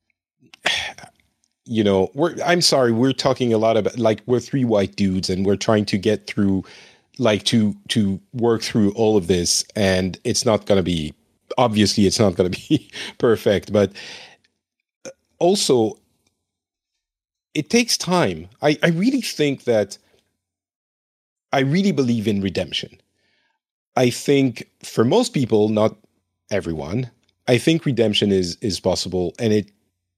you know, we're, I'm sorry, we're talking a lot about, like, we're three white dudes and we're trying to get through, like, to, to work through all of this. And it's not going to be, obviously it's not going to be perfect, but also it takes time. I, I really think that, I really believe in redemption. I think for most people, not everyone. I think redemption is is possible, and it.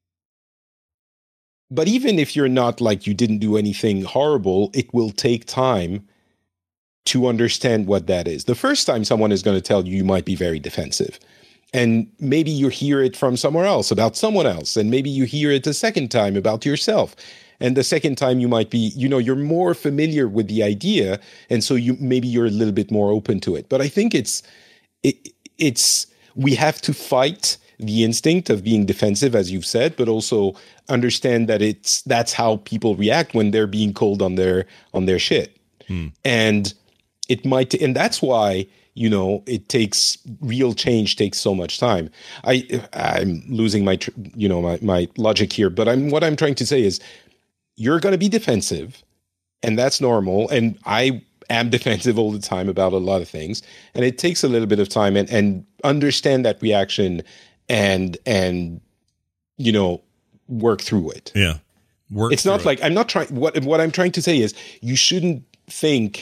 But even if you're not like you didn't do anything horrible, it will take time to understand what that is. The first time someone is going to tell you, you might be very defensive. And maybe you hear it from somewhere else about someone else. And maybe you hear it a second time about yourself. And the second time you might be, you know, you're more familiar with the idea. And so you maybe you're a little bit more open to it. But I think it's it, it's we have to fight the instinct of being defensive, as you've said, but also understand that it's that's how people react when they're being called on their on their shit. Hmm. And it might, and that's why, you know, it takes real change takes so much time. I I'm losing my you know my my logic here, but I'm what I'm trying to say is you're going to be defensive, and that's normal. And I am defensive all the time about a lot of things, and it takes a little bit of time and and understand that reaction and and you know work through it. Yeah, work. It's not it. like I'm not trying. What what I'm trying to say is you shouldn't think.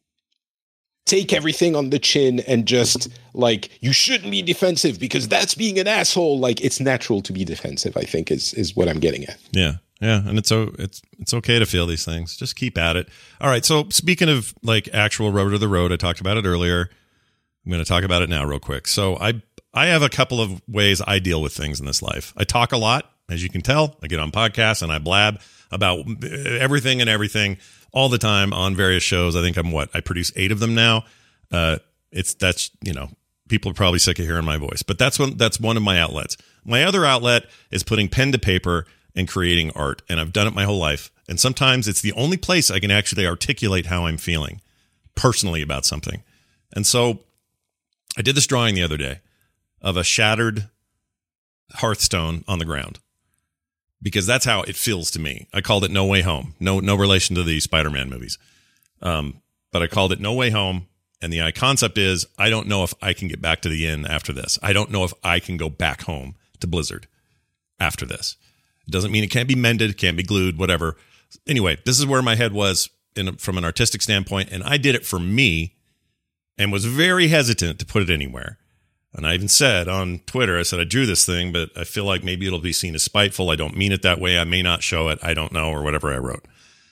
Take everything on the chin and just like you shouldn't be defensive because that's being an asshole. Like it's natural to be defensive, I think is is what I'm getting at. Yeah. Yeah. And it's it's it's okay to feel these things. Just keep at it. All right. So speaking of like actual rubber to the road, I talked about it earlier. I'm going to talk about it now real quick. So I I have a couple of ways I deal with things in this life. I talk a lot, as you can tell. I get on podcasts and I blab about everything and everything all the time on various shows. I think I'm what? I produce eight of them now. Uh, it's that's, you know, people are probably sick of hearing my voice, but that's one, that's one of my outlets. My other outlet is putting pen to paper and creating art. And I've done it my whole life. And sometimes it's the only place I can actually articulate how I'm feeling personally about something. And so I did this drawing the other day of a shattered Hearthstone on the ground. Because that's how it feels to me. I called it No Way Home. No, no relation to the Spider-Man movies. Um, but I called it No Way Home. And the concept is, I don't know if I can get back to the inn after this. I don't know if I can go back home to Blizzard after this. It doesn't mean it can't be mended, can't be glued, whatever. Anyway, this is where my head was in, from an artistic standpoint. And I did it for me and was very hesitant to put it anywhere. And I even said on Twitter, I said, I drew this thing, but I feel like maybe it'll be seen as spiteful. I don't mean it that way. I may not show it. I don't know, or whatever I wrote.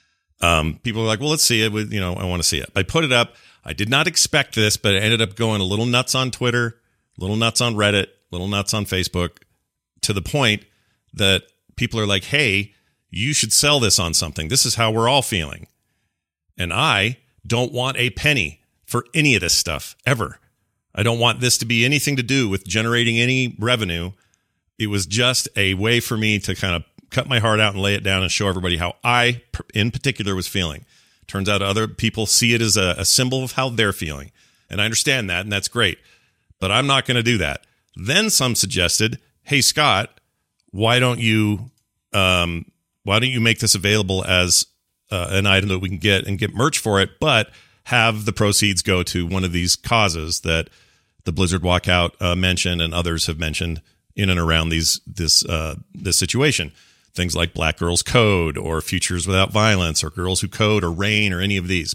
Um, people were like, well, let's see it. With, you know, I want to see it. I put it up. I did not expect this, but it ended up going a little nuts on Twitter, a little nuts on Reddit, a little nuts on Facebook, to the point that people are like, hey, you should sell this on something. This is how we're all feeling. And I don't want a penny for any of this stuff ever. I don't want this to be anything to do with generating any revenue. It was just a way for me to kind of cut my heart out and lay it down and show everybody how I, in particular, was feeling. Turns out other people see it as a, a symbol of how they're feeling. And I understand that, and that's great. But I'm not going to do that. Then some suggested, hey, Scott, why don't you um, why don't you make this available as uh, an item that we can get and get merch for it, but have the proceeds go to one of these causes that the Blizzard Walkout uh, mentioned and others have mentioned in and around these this uh, this situation. Things like Black Girls Code or Futures Without Violence or Girls Who Code or RAIN or any of these.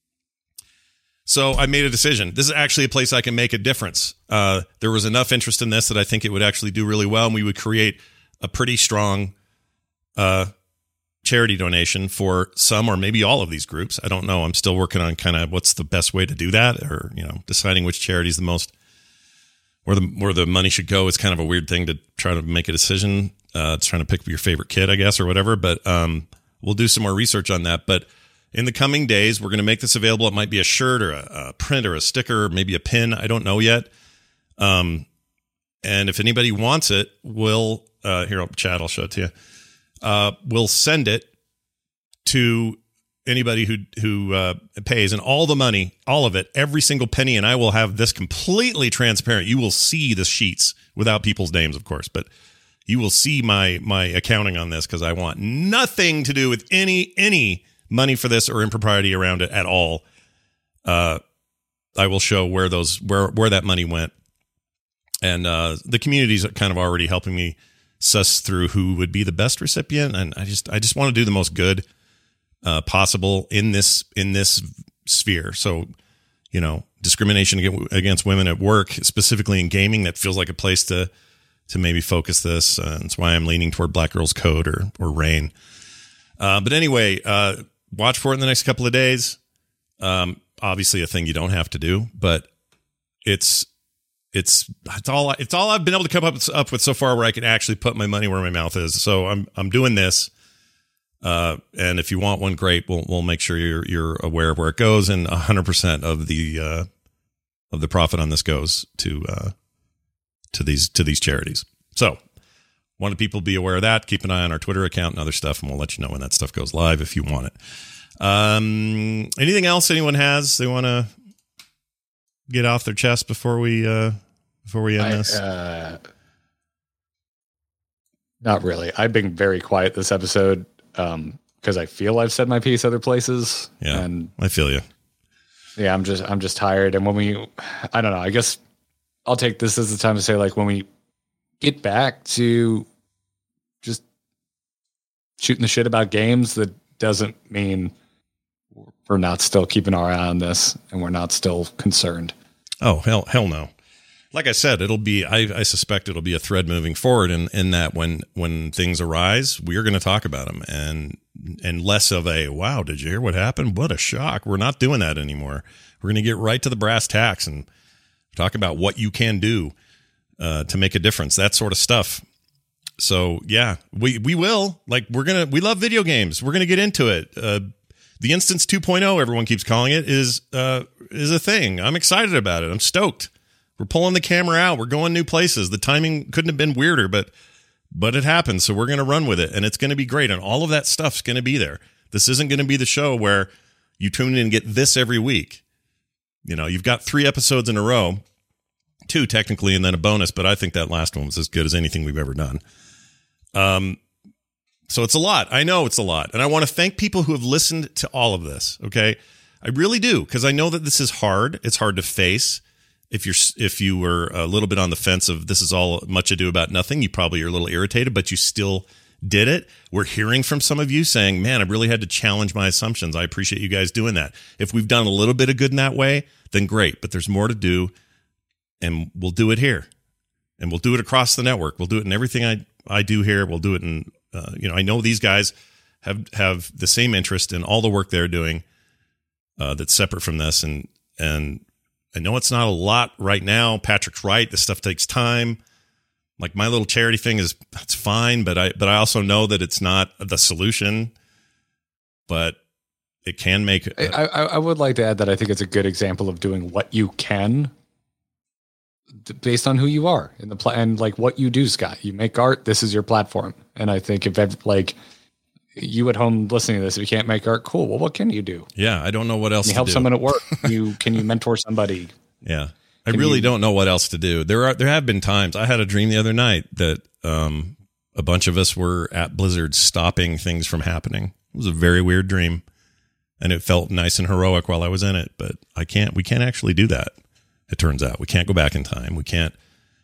So I made a decision. This is actually a place I can make a difference. Uh, there was enough interest in this that I think it would actually do really well, and we would create a pretty strong uh, charity donation for some or maybe all of these groups. I don't know. I'm still working on kind of what's the best way to do that, or you know, deciding which charity is the most where the where the money should go. Is kind of a weird thing to try to make a decision. Uh, it's trying to pick your favorite kid, I guess, or whatever. But um, we'll do some more research on that. But in the coming days, we're going to make this available. It might be a shirt or a, a print or a sticker, or maybe a pin. I don't know yet. Um, and if anybody wants it, we'll uh, here, I'll chat. I'll show it to you. Uh, we'll send it to anybody who who uh, pays, and all the money, all of it, every single penny. And I will have this completely transparent. You will see the sheets without people's names, of course, but you will see my my accounting on this because I want nothing to do with any any money for this or impropriety around it at all. Uh, I will show where those where where that money went, and uh, the community's kind of already helping me suss through who would be the best recipient, and I just I just want to do the most good uh, possible in this in this sphere. So, you know, discrimination against women at work, specifically in gaming, that feels like a place to to maybe focus this. Uh, that's why I'm leaning toward Black Girls Code or or Rain. Uh, but anyway, uh, watch for it in the next couple of days. Um, obviously, a thing you don't have to do, but it's it's it's all it's all I've been able to come up up with so far, where I can actually put my money where my mouth is. So I'm I'm doing this. Uh, and if you want one, great. We'll we'll make sure you're you're aware of where it goes, and a hundred percent of the uh, of the profit on this goes to uh, to these to these charities. So, wanted people to be aware of that. Keep an eye on our Twitter account and other stuff, and we'll let you know when that stuff goes live if you want it. Um, anything else anyone has they want to get off their chest before we uh, before we end I, this? Uh, not really. I've been very quiet this episode. Um, because I feel I've said my piece other places. Yeah, and I feel you. Yeah, I'm just I'm just tired. And when we, I don't know. I guess I'll take this as the time to say, like, when we get back to just shooting the shit about games, that doesn't mean we're not still keeping our eye on this and we're not still concerned. Oh hell, hell no. Like I said, it'll be, I, I suspect it'll be a thread moving forward in, in that when, when things arise, we are going to talk about them, and, and less of a, wow, did you hear what happened? What a shock. We're not doing that anymore. We're going to get right to the brass tacks and talk about what you can do uh, to make a difference, that sort of stuff. So yeah, we, we will, like, we're going to, we love video games. We're going to get into it. Uh, the Instance two point oh, everyone keeps calling it, is, uh, is a thing. I'm excited about it. I'm stoked. We're pulling the camera out. We're going new places. The timing couldn't have been weirder, but but it happened. So we're going to run with it, and it's going to be great. And all of that stuff's going to be there. This isn't going to be the show where you tune in and get this every week. You know, you've got three episodes in a row, two technically, and then a bonus. But I think that last one was as good as anything we've ever done. Um, so it's a lot. I know it's a lot, and I want to thank people who have listened to all of this. Okay, I really do, because I know that this is hard. It's hard to face. If you're if you were a little bit on the fence of this is all much ado about nothing, you probably are a little irritated, but you still did it. We're hearing from some of you saying, man, I really had to challenge my assumptions. I appreciate you guys doing that. If we've done a little bit of good in that way, then great. But there's more to do, and we'll do it here. And we'll do it across the network. We'll do it in everything I, I do here. We'll do it in, uh, you know, I know these guys have, have the same interest in all the work they're doing uh, that's separate from this. And, and, I know it's not a lot right now. Patrick's right. This stuff takes time. Like, my little charity thing is, that's fine, but I but I also know that it's not the solution, but it can make it. I, I, I would like to add that I think it's a good example of doing what you can based on who you are in the pla- and like what you do, Scott. You make art. This is your platform. And I think if ever, like you at home listening to this, if you can't make art, cool. Well, what can you do? Yeah, I don't know what else Can you to help do. someone at work? You can you mentor somebody? Yeah. I Can really you- don't know what else to do. There are there have been times. I had a dream the other night that um, a bunch of us were at Blizzard stopping things from happening. It was a very weird dream, and it felt nice and heroic while I was in it. But I can't. We can't actually do that. It turns out we can't go back in time. We can't.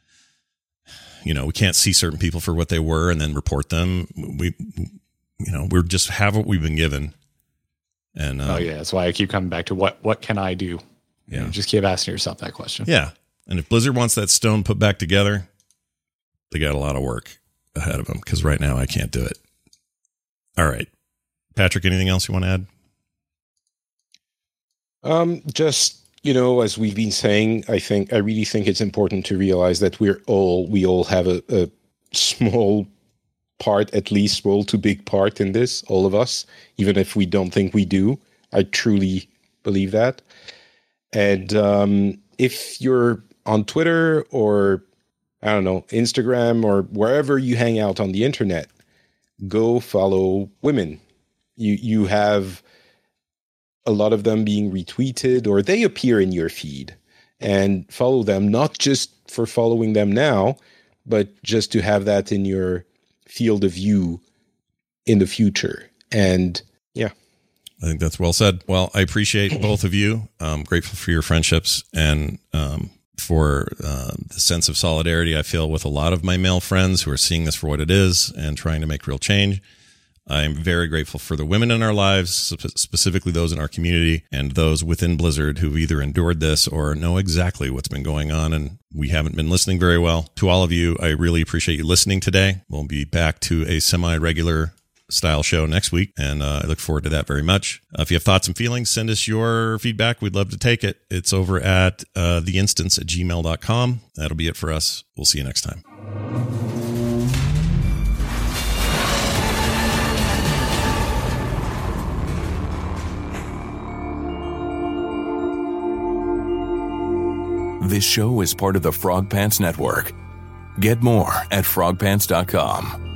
You know, we can't see certain people for what they were and then report them. We, you know, we're just have what we've been given. And um, Oh yeah, that's why I keep coming back to what what can I do? Yeah. You just keep asking yourself that question. Yeah. And if Blizzard wants that stone put back together, they got a lot of work ahead of them, because right now I can't do it. All right. Patrick, anything else you want to add? Um, just, you know, as we've been saying, I think, I really think it's important to realize that we're all, we all have a, a small part, at least small to big part in this, all of us, even if we don't think we do. I truly believe that. And um, if you're on Twitter or, I don't know, Instagram or wherever you hang out on the internet, go follow women. You you have a lot of them being retweeted, or they appear in your feed, and follow them, not just for following them now, but just to have that in your field of view in the future. And yeah. I think that's well said. Well, I appreciate both of you. I'm grateful for your friendships and um, for uh, the sense of solidarity I feel with a lot of my male friends who are seeing this for what it is and trying to make real change. I'm very grateful for the women in our lives, spe- specifically those in our community and those within Blizzard who've either endured this or know exactly what's been going on, and we haven't been listening very well. To all of you, I really appreciate you listening today. We'll be back to a semi-regular style show next week, and uh, I look forward to that very much. Uh, if you have thoughts and feelings, send us your feedback. We'd love to take it. It's over at uh, the instance at gmail dot com. That'll be it for us. We'll see you next time. This show is part of the Frog Pants Network. Get more at frog pants dot com.